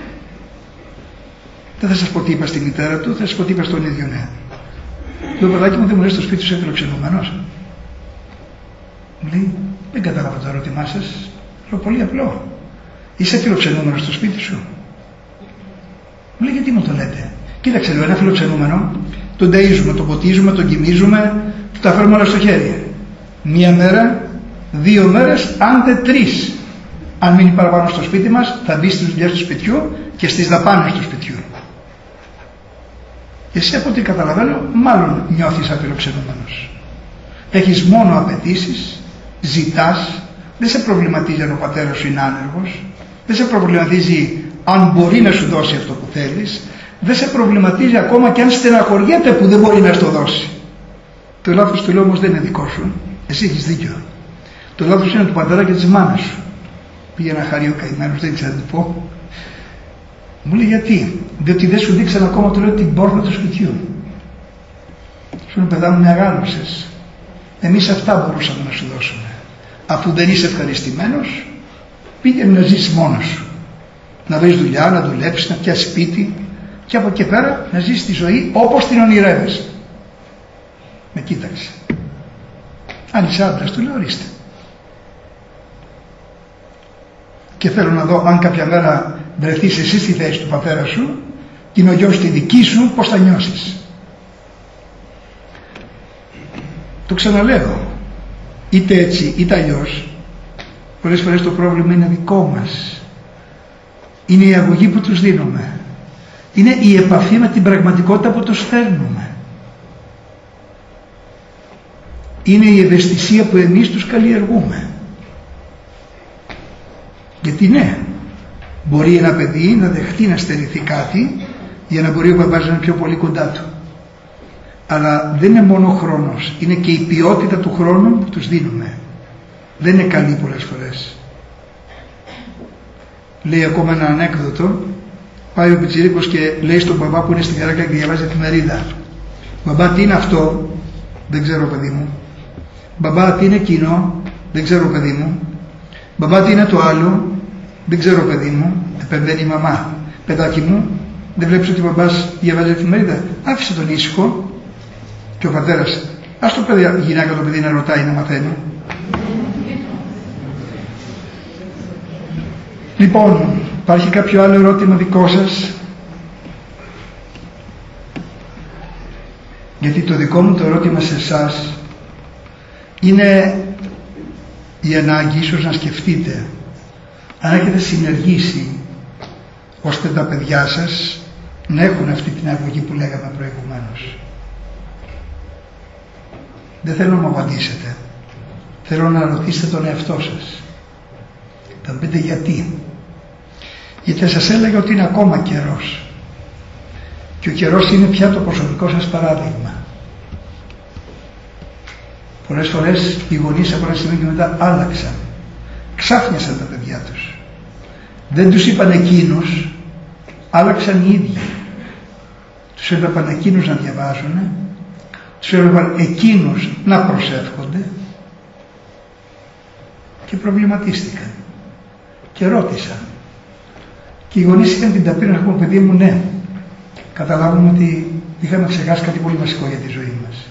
Δεν θα σας πω τι είπα στη μητέρα του, θα σας πω τι είπα στον ίδιο νέο. Το παιδάκι μου δεν μου λέει στο σπίτι σου φιλοξενούμενος. Μου λέει, δεν κατάλαβα το ερώτημά σας. Λέω, πολύ απλό. Είσαι φιλοξενούμενος στο σπίτι σου? Μου λέει, γιατί μου το λέτε? Κοίταξε, λέω, ένα φιλοξενούμενο τον ταΐζουμε, τον ποτίζουμε, τον κοιμίζουμε, του τα φέρουμε όλα στο χέρι. Μία μέρα, δύο μέρες, αν δεν τρεις. Αν μείνει παραπάνω στο σπίτι μας, θα μπει στις δουλειές του σπιτιού και στις δαπάνες του σπιτιού. Εσύ από ό,τι καταλαβαίνω, μάλλον νιώθεις αφιλοξενούμενος. Έχεις μόνο απαιτήσεις, ζητάς, δεν σε προβληματίζει αν ο πατέρας σου είναι άνεργος, δεν σε προβληματίζει αν μπορεί να σου δώσει αυτό που θέλεις, δεν σε προβληματίζει ακόμα και αν στεναχωριέται που δεν μπορεί να στο δώσει. Το λάθος του λέω όμως δεν είναι δικό σου, εσύ έχεις δίκιο. Το λάθος είναι του πατέρα και της μάνας σου. Πήγε να χαρεί ο καημένος, δεν ξέρω να του πω. Μου λέει γιατί? Διότι δεν σου δείξαν ακόμα, του λέω, την πόρτα του σπιτιού. Σου λέει, παιδά μου, μεγάλωσες. Εμείς αυτά μπορούσαμε να σου δώσουμε. Αφού δεν είσαι ευχαριστημένος, πήγαινε να ζήσεις μόνος σου. Να βρεις δουλειά, να δουλέψεις, να πιάσεις σπίτι και από εκεί πέρα να ζήσεις τη ζωή όπως την ονειρεύεσαι. Με κοίταξε. Αν είσαι άντρας, του λέω, ορίστε. Και θέλω να δω αν κάποια μέρα βρεθείς εσύ στη θέση του πατέρα σου και είναι ο γιος τη δική σου, πώς θα νιώσεις. Το ξαναλέω, είτε έτσι είτε αλλιώς, πολλές φορές το πρόβλημα είναι δικό μας. Είναι η αγωγή που τους δίνουμε. Είναι η επαφή με την πραγματικότητα που τους φέρνουμε. Είναι η ευαισθησία που εμείς τους καλλιεργούμε. Γιατί ναι, μπορεί ένα παιδί να δεχτεί να στερηθεί κάτι για να μπορεί ο παπάς να είναι πιο πολύ κοντά του. Αλλά δεν είναι μόνο ο χρόνος, είναι και η ποιότητα του χρόνου που τους δίνουμε. Δεν είναι καλή πολλές φορές. Λέει ακόμα ένα ανέκδοτο, πάει ο πιτσιρίκος και λέει στον μπαμπά που είναι στην καράκλα και διαβάζει εφημερίδα. Μπαμπά, τι είναι αυτό? Δεν ξέρω, παιδί μου. Μπαμπά, τι είναι εκείνο? Δεν ξέρω, παιδί μου. Μπαμπά, τι είναι το άλλο? Δεν ξέρω, παιδί μου. Επεμβαίνει η μαμά. Παιδάκι μου, δεν βλέπεις ότι ο μπαμπάς διαβάζει εφημερίδα? Άφησε τον ήσυχο. Και ο πατέρας, ας το παιδί, η γυναίκα το παιδί να ρωτάει, να μαθαίνει. Λοιπόν, υπάρχει κάποιο άλλο ερώτημα δικό σας? Γιατί το δικό μου το ερώτημα σε εσάς είναι η ανάγκη ίσως να σκεφτείτε αν έχετε συνεργήσει ώστε τα παιδιά σας να έχουν αυτή την αγωγή που λέγαμε προηγουμένως. Δεν θέλω να μου απαντήσετε. Θέλω να ρωτήσετε τον εαυτό σας. Θα πείτε γιατί. Γιατί σας έλεγα ότι είναι ακόμα καιρός. Και ο καιρός είναι πια το προσωπικό σας παράδειγμα. Πολλές φορές οι γονείς από ένα σημείο και μετά άλλαξαν. Ξάφνιασαν τα παιδιά τους. Δεν τους είπαν εκείνους, άλλαξαν οι ίδιοι. Τους έβλεπαν εκείνους να διαβάζουν, τους έβλεπαν εκείνους να προσεύχονται και προβληματίστηκαν και ρώτησαν. Και οι γονείς είχαν την ταπείρα να πούμε, παιδί μου, ναι, καταλάβουμε ότι είχαμε ξεχάσει κάτι πολύ βασικό για τη ζωή μας.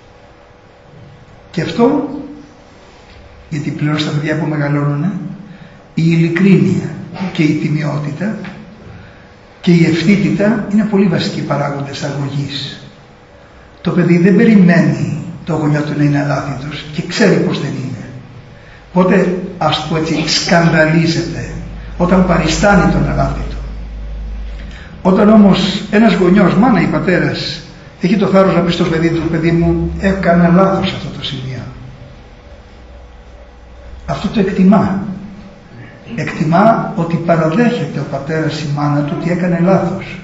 Και αυτό, γιατί πλέον στα παιδιά που μεγαλώνουν, η ειλικρίνεια και η τιμιότητα και η ευθύτητα είναι πολύ βασικοί παράγοντες αγωγής. Το παιδί δεν περιμένει το γονιό του να είναι αλάθητος και ξέρει πως δεν είναι. Οπότε, ας πω έτσι, σκανδαλίζεται όταν παριστάνει τον αλάθητο. Όταν όμως ένας γονιός, μάνα ή πατέρας, έχει το θάρρος να πει στο παιδί του, παιδί μου, έκανα λάθος σε αυτό το σημείο. Αυτό το εκτιμά. Εκτιμά ότι παραδέχεται ο πατέρας, η μάνα του, ότι έκανε λάθος.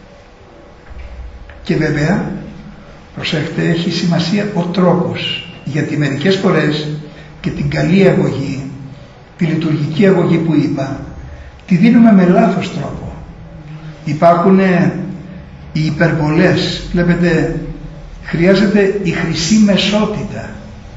Και βέβαια, προσέχτε, έχει σημασία ο τρόπος. Γιατί μερικές φορές και την καλή αγωγή, τη λειτουργική αγωγή που είπα, τη δίνουμε με λάθος τρόπο. Υπάρχουν οι υπερβολές. Βλέπετε, χρειάζεται η χρυσή μεσότητα.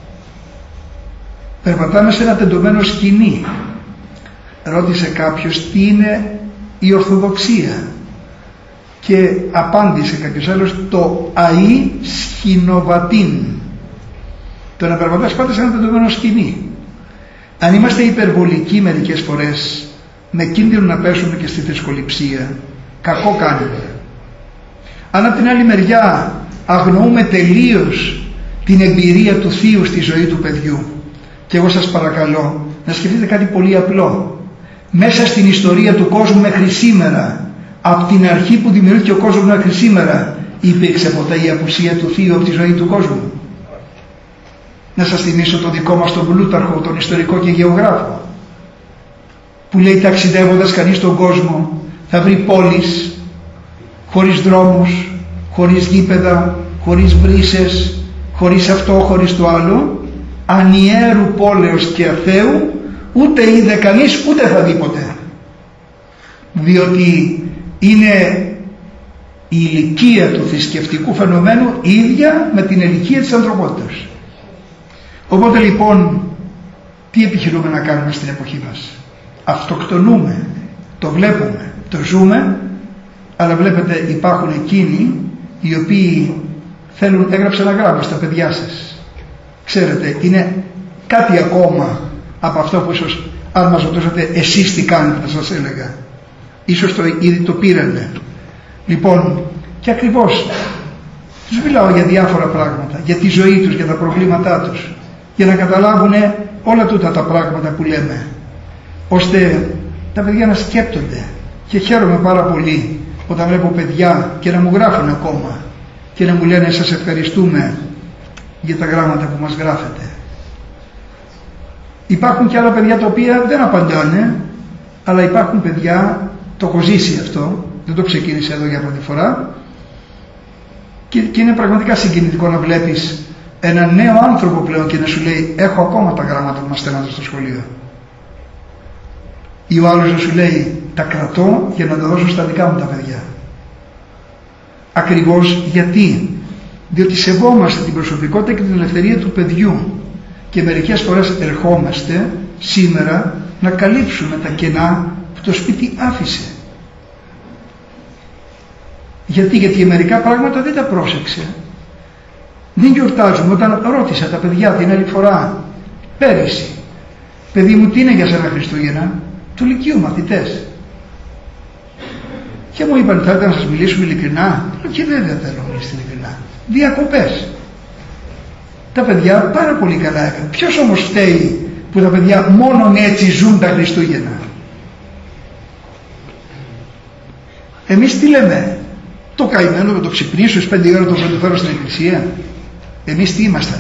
Περπατάμε σε ένα τεντωμένο σκηνή. Ρώτησε κάποιος τι είναι η Ορθοδοξία και απάντησε κάποιος άλλος, το αΐ σχηνοβατήν. Το να περπατάς πάντα σε ένα τεντωμένο σκηνή. Αν είμαστε υπερβολικοί μερικές φορές, με κίνδυνο να πέσουμε και στη θρησκοληψία, κακό κάνουμε. Αν από την άλλη μεριά αγνοούμε τελείως την εμπειρία του θείου στη ζωή του παιδιού, και εγώ σας παρακαλώ να σκεφτείτε κάτι πολύ απλό. Μέσα στην ιστορία του κόσμου μέχρι σήμερα, από την αρχή που δημιουργήθηκε ο κόσμος μέχρι σήμερα, υπήρξε ποτέ η απουσία του θείου από τη ζωή του κόσμου? Να σας θυμίσω το δικό μας τον Πλούταρχο, τον ιστορικό και γεωγράφο, που λέει, ταξιδεύοντας κανείς στον κόσμο θα βρει πόλεις χωρίς δρόμους, χωρίς γήπεδα, χωρίς βρύσες, χωρίς αυτό, χωρίς το άλλο, ανιέρου πόλεως και αθέου, ούτε είδε κανείς ούτε θα δει ποτέ, διότι είναι η ηλικία του θρησκευτικού φαινομένου ίδια με την ηλικία της ανθρωπότητας. Οπότε λοιπόν, τι επιχειρούμε να κάνουμε στην εποχή μας? Αυτοκτονούμε, το βλέπουμε, το ζούμε, αλλά βλέπετε υπάρχουν εκείνοι οι οποίοι θέλουν, έγραψε ένα γράμμα στα παιδιά σας. Ξέρετε, είναι κάτι ακόμα από αυτό που ίσως αν μας ρωτούσατε εσείς τι κάνετε θα σας έλεγα. Ίσως το, ήδη το πήρανε. Λοιπόν, και ακριβώς τους μιλάω για διάφορα πράγματα, για τη ζωή τους, για τα προβλήματά τους, για να καταλάβουν όλα τούτα τα πράγματα που λέμε, ώστε τα παιδιά να σκέπτονται. Και χαίρομαι πάρα πολύ όταν βλέπω παιδιά και να μου γράφουν ακόμα και να μου λένε σας ευχαριστούμε για τα γράμματα που μας γράφετε. Υπάρχουν και άλλα παιδιά τα οποία δεν απαντάνε, αλλά υπάρχουν παιδιά, το έχω ζήσει αυτό, δεν το ξεκίνησε εδώ για πρώτη φορά, και, και είναι πραγματικά συγκινητικό να βλέπεις έναν νέο άνθρωπο πλέον και να σου λέει έχω ακόμα τα γράμματα που μας στέλνατε στο σχολείο, ή ο άλλος να σου λέει τα κρατώ για να τα δώσω στα δικά μου τα παιδιά. Ακριβώς γιατί διότι σεβόμαστε την προσωπικότητα και την ελευθερία του παιδιού, και μερικές φορές ερχόμαστε σήμερα να καλύψουμε τα κενά που το σπίτι άφησε. Γιατί, γιατί μερικά πράγματα δεν τα πρόσεξε. Δεν γιορτάζουμε. Όταν ρώτησα τα παιδιά την άλλη φορά, πέρυσι, παιδί μου, τι είναι για σένα Χριστούγεννα? Του Λυκείου μαθητές. Και μου είπαν, θέλετε να σας μιλήσουμε ειλικρινά? Και βέβαια θέλω να μιλήσουμε ειλικρινά. Διακοπές. Τα παιδιά πάρα πολύ καλά έκαναν. Ποιος όμως φταίει που τα παιδιά μόνον έτσι ζουν τα Χριστούγεννα? Εμείς τι λέμε? Το καημένο θα το ξυπνήσω στις πέντε ώρα, το φέρω στην εκκλησία. Εμείς τι ήμασταν?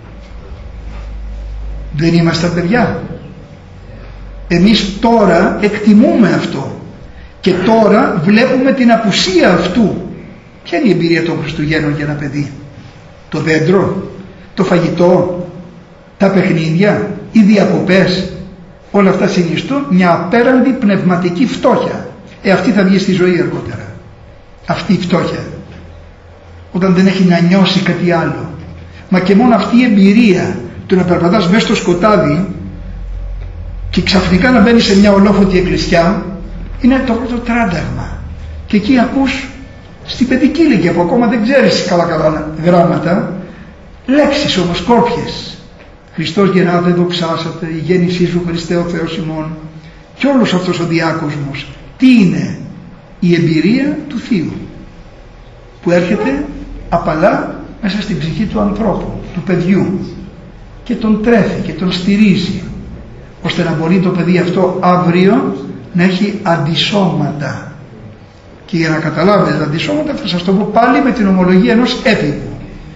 Δεν ήμασταν παιδιά? Εμείς τώρα εκτιμούμε αυτό και τώρα βλέπουμε την απουσία αυτού. Ποια είναι η εμπειρία των Χριστουγέννων για ένα παιδί? Το δέντρο, το φαγητό, τα παιχνίδια, οι διακοπές, όλα αυτά συνιστούν μια απέραντη πνευματική φτώχεια. Ε, αυτή θα βγει στη ζωή αργότερα. Αυτή η φτώχεια, όταν δεν έχει να νιώσει κάτι άλλο. Μα και μόνο αυτή η εμπειρία του να περπατάς μέσα στο σκοτάδι και ξαφνικά να μπαίνεις σε μια ολόφωτη εκκλησιά, είναι το πρώτο τράνταγμα. Και εκεί ακούς στην παιδική ηλικία που ακόμα δεν ξέρεις καλά καλά γράμματα, λέξεις όμως κόρπιες. Χριστός γεννάται, δοξάσατε, η γέννησή σου Χριστέ ο Θεός ημών. Και όλος αυτός ο διάκοσμος τι είναι? Η εμπειρία του Θείου που έρχεται απαλά μέσα στην ψυχή του ανθρώπου, του παιδιού, και τον τρέφει και τον στηρίζει, ώστε να μπορεί το παιδί αυτό αύριο να έχει αντισώματα. Και για να καταλάβετε τα αντισώματα θα σας το πω πάλι με την ομολογία ενός έφηβου.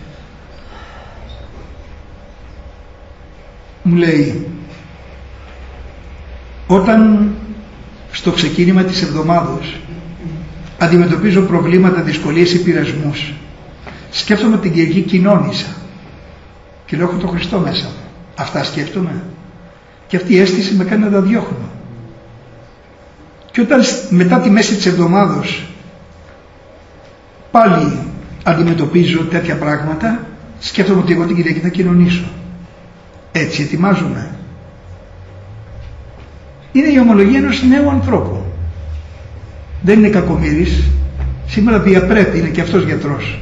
Μου λέει, όταν στο ξεκίνημα της εβδομάδος αντιμετωπίζω προβλήματα, δυσκολίες ή πειρασμούς, σκέφτομαι την Κυριακή κοινώνησα και λέω, έχω τον Χριστό μέσα μου. Αυτά σκέφτομαι και αυτή η αίσθηση με κάνει να τα διώχνω. Και όταν μετά τη μέση της εβδομάδος πάλι αντιμετωπίζω τέτοια πράγματα, σκέφτομαι ότι εγώ την Κυριακή θα κοινωνήσω. Έτσι ετοιμάζομαι. Είναι η ομολογία ενός νέου ανθρώπου. Δεν είναι κακομοίρης. Σήμερα διαπρέπει, είναι και αυτός γιατρός.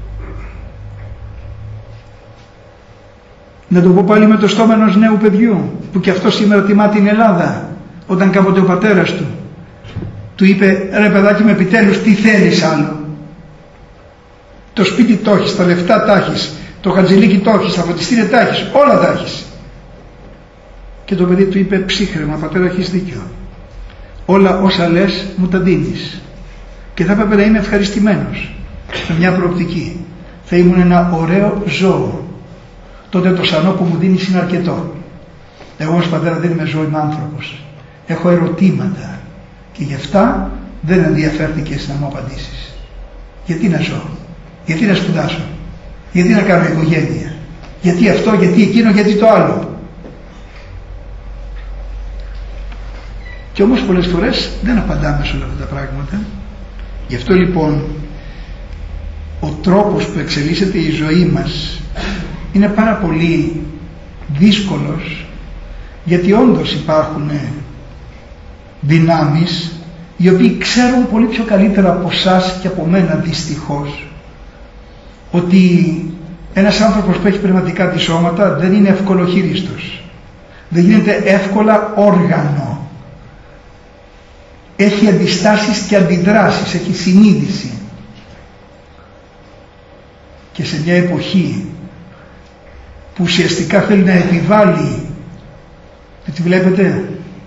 Να το πω πάλι με το στόμα ενός νέου παιδιού που και αυτό σήμερα τιμά την Ελλάδα. Όταν κάποτε ο πατέρας του του είπε, ρε παιδάκι μου, επιτέλους τι θέλεις άλλο? Το σπίτι το έχεις, τα λεφτά τα έχεις, το χατζηλίκι το έχεις, τα φωτιστήρια τα έχεις, όλα τα έχεις. Και το παιδί του είπε, ψύχρεμα πατέρα, έχεις δίκιο. Όλα όσα λες μου τα δίνεις. Και θα έπρεπε να είμαι ευχαριστημένος με μια προοπτική. Θα ήμουν ένα ωραίο ζώο. Τότε το σανό που μου δίνεις είναι αρκετό. Εγώ ως πατέρα δεν είμαι ζώο, είμαι άνθρωπος. Έχω ερωτήματα και γι' αυτά δεν ενδιαφέρθηκες να μου απαντήσεις. Γιατί να ζω? Γιατί να σπουδάσω? Γιατί να κάνω οικογένεια? Γιατί αυτό, γιατί εκείνο, γιατί το άλλο? Και όμως πολλές φορές δεν απαντάμε σε όλα αυτά τα πράγματα. Γι' αυτό λοιπόν ο τρόπος που εξελίσσεται η ζωή μας είναι πάρα πολύ δύσκολος, γιατί όντως υπάρχουν δυνάμεις οι οποίοι ξέρουν πολύ πιο καλύτερα από εσάς και από μένα, δυστυχώς, ότι ένας άνθρωπος που έχει πνευματικά αντισώματα δεν είναι ευκολοχείριστος, δεν γίνεται εύκολα όργανο, έχει αντιστάσεις και αντιδράσεις, έχει συνείδηση. Και σε μια εποχή που ουσιαστικά θέλει να επιβάλλει, γιατί βλέπετε,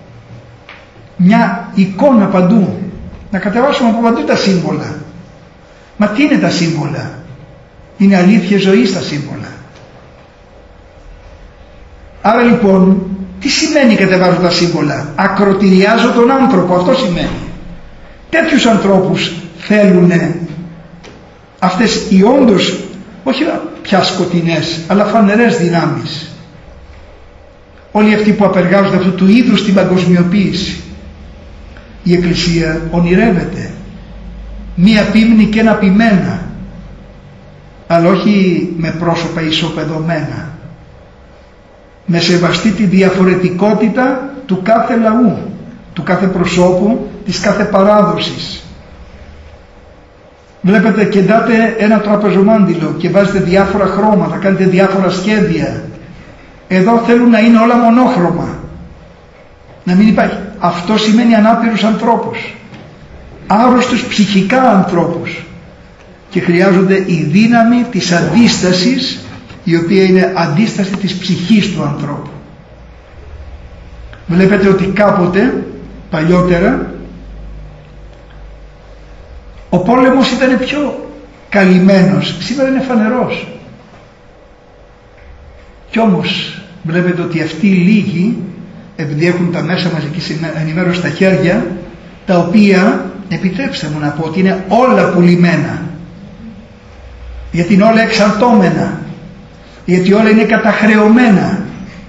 μια εικόνα παντού, να κατεβάσουμε από παντού τα σύμβολα. Μα τι είναι τα σύμβολα? Είναι αλήθεια ζωής τα σύμβολα. Άρα λοιπόν τι σημαίνει κατεβάζω τα σύμβολα? Ακροτηριάζω τον άνθρωπο, αυτό σημαίνει. Τέτοιους ανθρώπους θέλουν αυτές οι όντως όχι πια σκοτεινές αλλά φανερές δυνάμεις, όλοι αυτοί που απεργάζονται αυτού του είδους την παγκοσμιοποίηση. Η Εκκλησία ονειρεύεται μία πίμνη και ένα ποιμένα, αλλά όχι με πρόσωπα ισοπεδωμένα, με σεβαστή τη διαφορετικότητα του κάθε λαού, του κάθε προσώπου, της κάθε παράδοσης. Βλέπετε, κεντάτε ένα τραπεζομάντιλο και βάζετε διάφορα χρώματα, κάνετε διάφορα σχέδια. Εδώ θέλουν να είναι όλα μονόχρωμα, να μην υπάρχει. Αυτό σημαίνει ανάπηρους ανθρώπους, άρρωστους ψυχικά ανθρώπους, και χρειάζονται η δύναμη της αντίστασης, η οποία είναι αντίσταση της ψυχής του ανθρώπου. Βλέπετε ότι κάποτε, παλιότερα, ο πόλεμος ήταν πιο καλυμμένος, σήμερα είναι φανερός. Κι όμως βλέπετε ότι αυτοί οι λίγοι, επειδή έχουν τα μέσα μαζικής ενημέρωσης στα χέρια, τα οποία, επιτρέψτε μου να πω, ότι είναι όλα πουλημένα, γιατί είναι όλα εξαρτώμενα, γιατί όλα είναι καταχρεωμένα.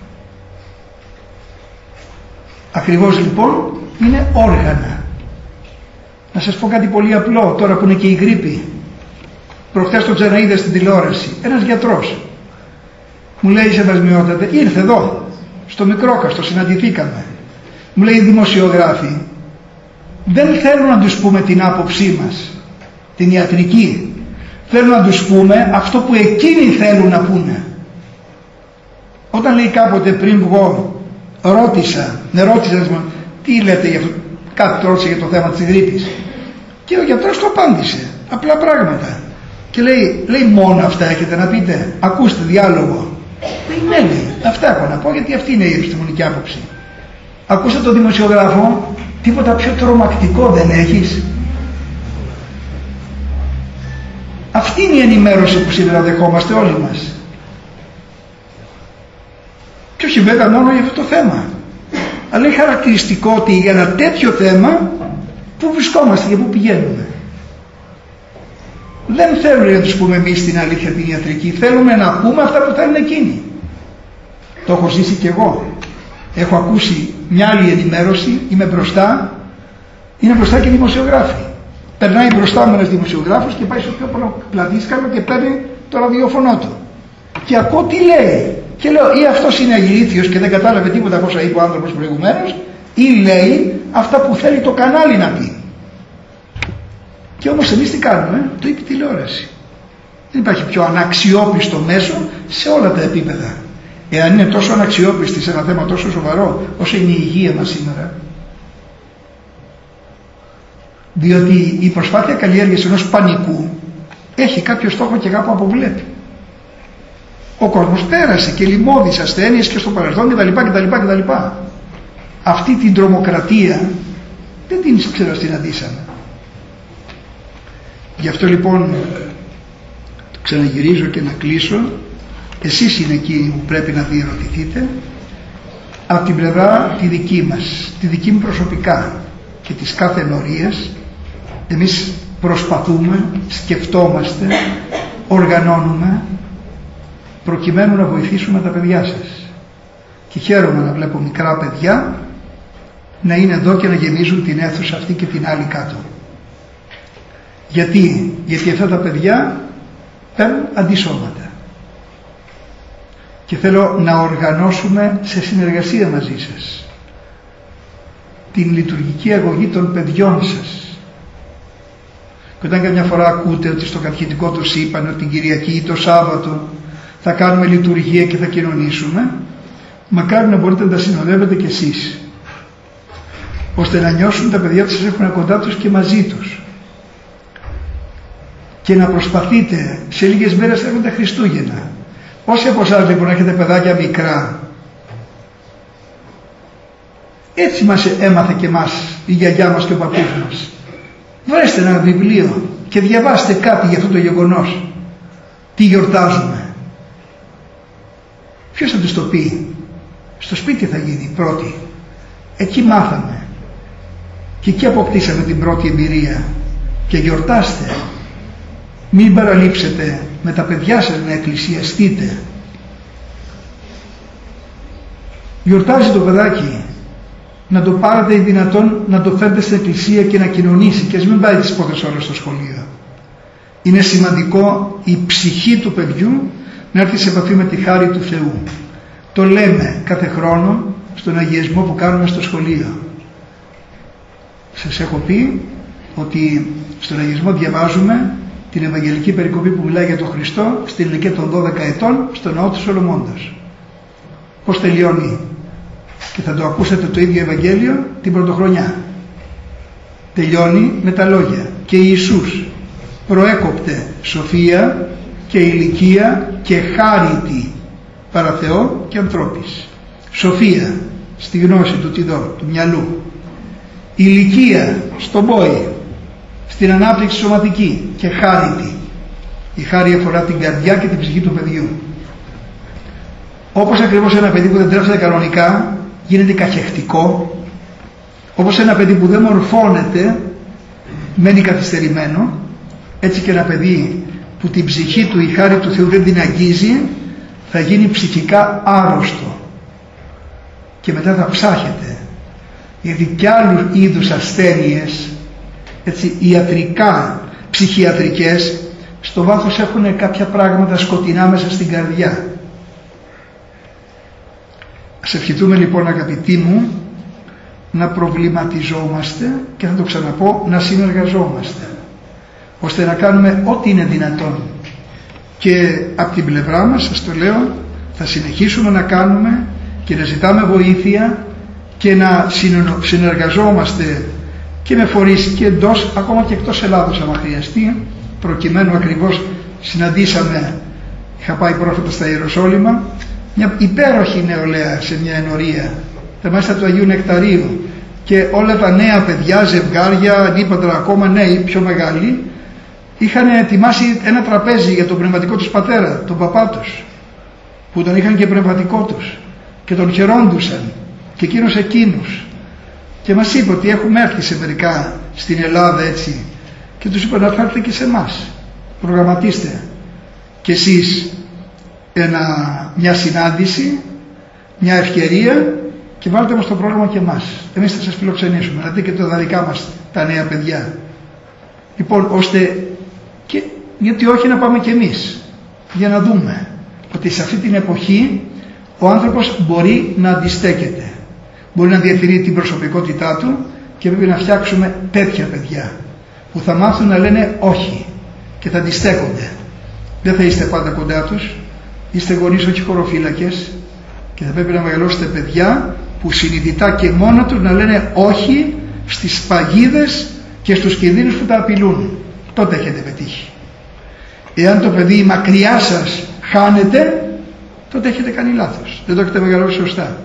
Ακριβώς λοιπόν είναι όργανα. Να σας πω κάτι πολύ απλό, τώρα που είναι και η γρίπη. Προχθές το ξαναείδα στην τηλεόραση. Ένας γιατρός μου λέει, σεβασμιότατε, ήρθε εδώ στο Μικρόκαστο, συναντηθήκαμε. Μου λέει, οι δημοσιογράφοι δεν θέλουν να τους πούμε την άποψή μας, την ιατρική. Θέλουν να τους πούμε αυτό που εκείνοι θέλουν να πούνε. Όταν λέει κάποτε πριν βγω, ρώτησα, με ρώτησες τι λέτε για αυτό, κάτι ρώτησε για το θέμα της γρίπης, και ο γιατρός το απάντησε, απλά πράγματα, και λέει, λέει μόνο αυτά έχετε να πείτε, ακούστε διάλογο. Ναι, λέει, αυτά έχω να πω, γιατί αυτή είναι η επιστημονική άποψη. Ακούστε τον δημοσιογράφο, τίποτα πιο τρομακτικό δεν έχεις? Αυτή είναι η ενημέρωση που σήμερα δεχόμαστε όλοι μας. Και όχι βέβαια μόνο για αυτό το θέμα, αλλά είναι χαρακτηριστικό ότι για ένα τέτοιο θέμα πού βρισκόμαστε και πού πηγαίνουμε. Δεν θέλουμε να τους πούμε εμείς την αλήθεια την ιατρική, θέλουμε να πούμε αυτά που θέλουν εκείνοι. Το έχω ζήσει κι εγώ. Έχω ακούσει μια άλλη ενημέρωση, είμαι μπροστά, είναι μπροστά και δημοσιογράφοι. Περνάει μπροστά μου ένας δημοσιογράφος και πάει στο πιο πλατήσκαλο και παίρνει το ραδιόφωνο του. Και ακούω τι λέει. Και λέω, ή αυτός είναι αγηλήθιος και δεν κατάλαβε τίποτα από όσα είπε ο άνθρωπος προηγουμένως, ή λέει αυτά που θέλει το κανάλι να πει. Και όμως εμείς τι κάνουμε? Το είπε η τηλεόραση. Δεν υπάρχει πιο αναξιόπιστο μέσο σε όλα τα επίπεδα. Εάν είναι τόσο αναξιόπιστη σε ένα θέμα τόσο σοβαρό όσο είναι η υγεία μας σήμερα. Διότι η προσπάθεια καλλιέργειας ενός πανικού έχει κάποιο στόχο και κάπου αποβλέπει. Ο κόσμος πέρασε και λιμώδης ασθένειες και στο παρελθόν κτλ. κτλ, κτλ. Αυτή την τρομοκρατία δεν την ξανασυναντήσαμε. Γι' αυτό λοιπόν ξαναγυρίζω και να κλείσω. Εσείς είναι εκεί που πρέπει να διερωτηθείτε από την πλευρά τη δική μας, τη δική μου προσωπικά και της κάθε ενορίας. Εμείς προσπαθούμε, σκεφτόμαστε, οργανώνουμε προκειμένου να βοηθήσουμε τα παιδιά σας. Και χαίρομαι να βλέπω μικρά παιδιά να είναι εδώ και να γεμίζουν την αίθουσα αυτή και την άλλη κάτω. Γιατί, γιατί αυτά τα παιδιά παίρνουν αντισώματα. Και θέλω να οργανώσουμε σε συνεργασία μαζί σας την λειτουργική αγωγή των παιδιών σας. Και όταν καμιά φορά ακούτε ότι στο κατηχητικό τους είπαν ότι την Κυριακή ή το Σάββατο θα κάνουμε λειτουργία και θα κοινωνήσουμε, μακάρι να μπορείτε να τα συνοδεύετε κι εσείς, ώστε να νιώσουν τα παιδιά που σας έχουν κοντά τους και μαζί τους, και να προσπαθείτε, σε λίγες μέρες θα έρχονται Χριστούγεννα. Όσοι από εσάς λοιπόν έχετε παιδάκια μικρά, έτσι μας έμαθε και εμάς η γιαγιά μας και ο παππούς μας. Βρέστε ένα βιβλίο και διαβάστε κάτι για αυτό το γεγονός. Τι γιορτάζουμε. Ποιος θα τους το πει? Στο σπίτι θα γίνει πρώτη. Εκεί μάθαμε και εκεί αποκτήσαμε την πρώτη εμπειρία. Και γιορτάστε. Μην παραλείψετε με τα παιδιά σας να εκκλησιαστείτε. Γιορτάζει το παιδάκι, να το πάρετε ή δυνατόν να το φέρετε στην εκκλησία και να κοινωνήσει, και ας μην πάει τις πρώτες ώρες στο σχολείο. Είναι σημαντικό η ψυχή του παιδιού να έρθει σε επαφή με τη χάρη του Θεού. Το λέμε κάθε χρόνο, στον αγιασμό που κάνουμε στο σχολείο. Σας έχω πει ότι στον αγιασμό διαβάζουμε την Ευαγγελική περικοπή που μιλάει για τον Χριστό στην ηλικία των δώδεκα ετών στο ναό του Σολομώντος. Πώς τελειώνει? Και θα το ακούσετε το ίδιο Ευαγγέλιο την πρωτοχρονιά. Τελειώνει με τα λόγια: και Ιησούς προέκοπτε σοφία και ηλικία και χάριτη παρά Θεό και ανθρώπης. Σοφία στη γνώση του τιδό, του μυαλού. Ηλικία στον πόη, στην ανάπτυξη σωματική, και χάριτη. Η χάρη αφορά την καρδιά και την ψυχή του παιδιού. Όπως ακριβώς ένα παιδί που δεν τρέφεται κανονικά γίνεται καχεκτικό, όπως ένα παιδί που δεν μορφώνεται μένει καθυστερημένο, έτσι και ένα παιδί που την ψυχή του η χάρη του Θεού δεν την αγγίζει θα γίνει ψυχικά άρρωστο και μετά θα ψάχεται, γιατί κι άλλου είδους ασθένειες, έτσι, ιατρικά, ψυχιατρικές, στο βάθος έχουν κάποια πράγματα σκοτεινά μέσα στην καρδιά. Ας ευχηθούμε λοιπόν, αγαπητοί μου, να προβληματιζόμαστε και θα το ξαναπώ, να συνεργαζόμαστε, ώστε να κάνουμε ό,τι είναι δυνατόν. Και από την πλευρά μας, σας το λέω, θα συνεχίσουμε να κάνουμε και να ζητάμε βοήθεια και να συνεργαζόμαστε και με φορείς και εντός, ακόμα και εκτός Ελλάδος άμα χρειαστεί, προκειμένου ακριβώς συναντήσαμε, είχα πάει πρόσφατα στα Ιεροσόλυμα, μια υπέροχη νεολαία σε μια ενορία, τα μέσα του Αγίου Νεκταρίου, και όλα τα νέα παιδιά, ζευγάρια, ανήπαντρα ακόμα, νέοι, πιο μεγάλοι, είχαν ετοιμάσει ένα τραπέζι για τον πνευματικό τους πατέρα, τον παπά τους, που τον είχαν και πνευματικό τους και τον χαιρόντουσαν και εκείνος εκείνους, και μας είπε ότι έχουμε έρθει σε μερικά στην Ελλάδα, έτσι, και τους είπα να έρθετε και σε εμάς, προγραμματίστε και εσείς ένα, μια συνάντηση, μια ευκαιρία, και βάλτε μας το πρόγραμμα και εμάς, εμείς θα σας φιλοξενήσουμε, να δείτε και τα δικά μας τα νέα παιδιά, λοιπόν, ώστε και, γιατί όχι, να πάμε και εμείς για να δούμε ότι σε αυτή την εποχή ο άνθρωπος μπορεί να αντιστέκεται, μπορεί να διατηρεί την προσωπικότητά του, και πρέπει να φτιάξουμε τέτοια παιδιά που θα μάθουν να λένε όχι και θα αντιστέκονται. Δεν θα είστε πάντα κοντά τους, είστε γονείς όχι χωροφύλακες, και θα πρέπει να μεγαλώσετε παιδιά που συνειδητά και μόνα τους να λένε όχι στις παγίδες και στους κινδύνους που τα απειλούν. Τότε έχετε πετύχει. Εάν το παιδί μακριά σας χάνεται, τότε έχετε κάνει λάθος, δεν το έχετε μεγαλώσει σωστά.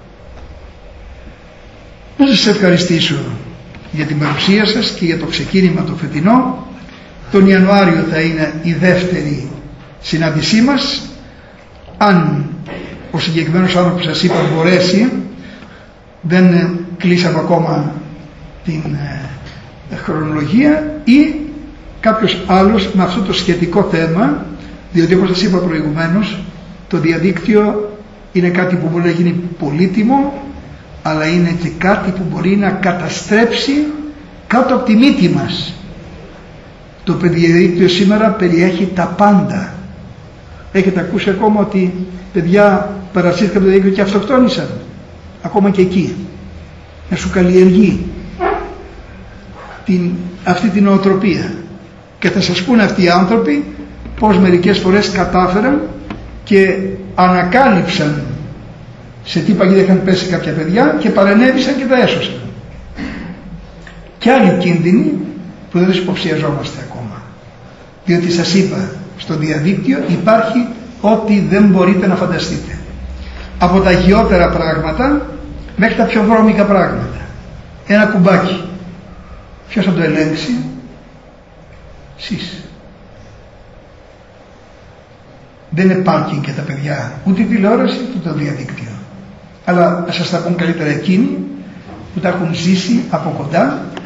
Να σας ευχαριστήσω για την παρουσία σας και για το ξεκίνημα το φετινό. Τον Ιανουάριο θα είναι η δεύτερη συνάντησή μας, αν ο συγκεκριμένος άνθρωπος σας είπα μπορέσει. Δεν κλείσαμε ακόμα την ε, χρονολογία, ή κάποιος άλλος με αυτό το σχετικό θέμα, διότι όπως σας είπα προηγουμένως, το διαδίκτυο είναι κάτι που μπορεί να γίνει πολύτιμο, αλλά είναι και κάτι που μπορεί να καταστρέψει κάτω από τη μύτη μας. Το διαδίκτυο σήμερα περιέχει τα πάντα. Έχετε ακούσει ακόμα ότι παιδιά παρασύρθηκαν από το διαδίκτυο και αυτοκτόνησαν, ακόμα και εκεί. Να σου καλλιεργεί την, αυτή την νοοτροπία, και θα σας πούνε αυτοί οι άνθρωποι πως μερικές φορές κατάφεραν και ανακάλυψαν σε τι παγίδα είχαν πέσει κάποια παιδιά και παρενέβησαν και τα έσωσαν. Και άλλοι κίνδυνοι που δεν τους υποψιαζόμαστε ακόμα, διότι σας είπα, στο διαδίκτυο υπάρχει ό,τι δεν μπορείτε να φανταστείτε, από τα αγιότερα πράγματα μέχρι τα πιο βρώμικα πράγματα. Ένα κουμπάκι, ποιος θα το ελέγξει? Εσείς. Δεν είναι πάρκινγκ και τα παιδιά, ούτε τηλεόραση ούτε το διαδίκτυο, αλλά θα σας τα πούν καλύτερα εκείνοι που τα έχουν ζήσει από κοντά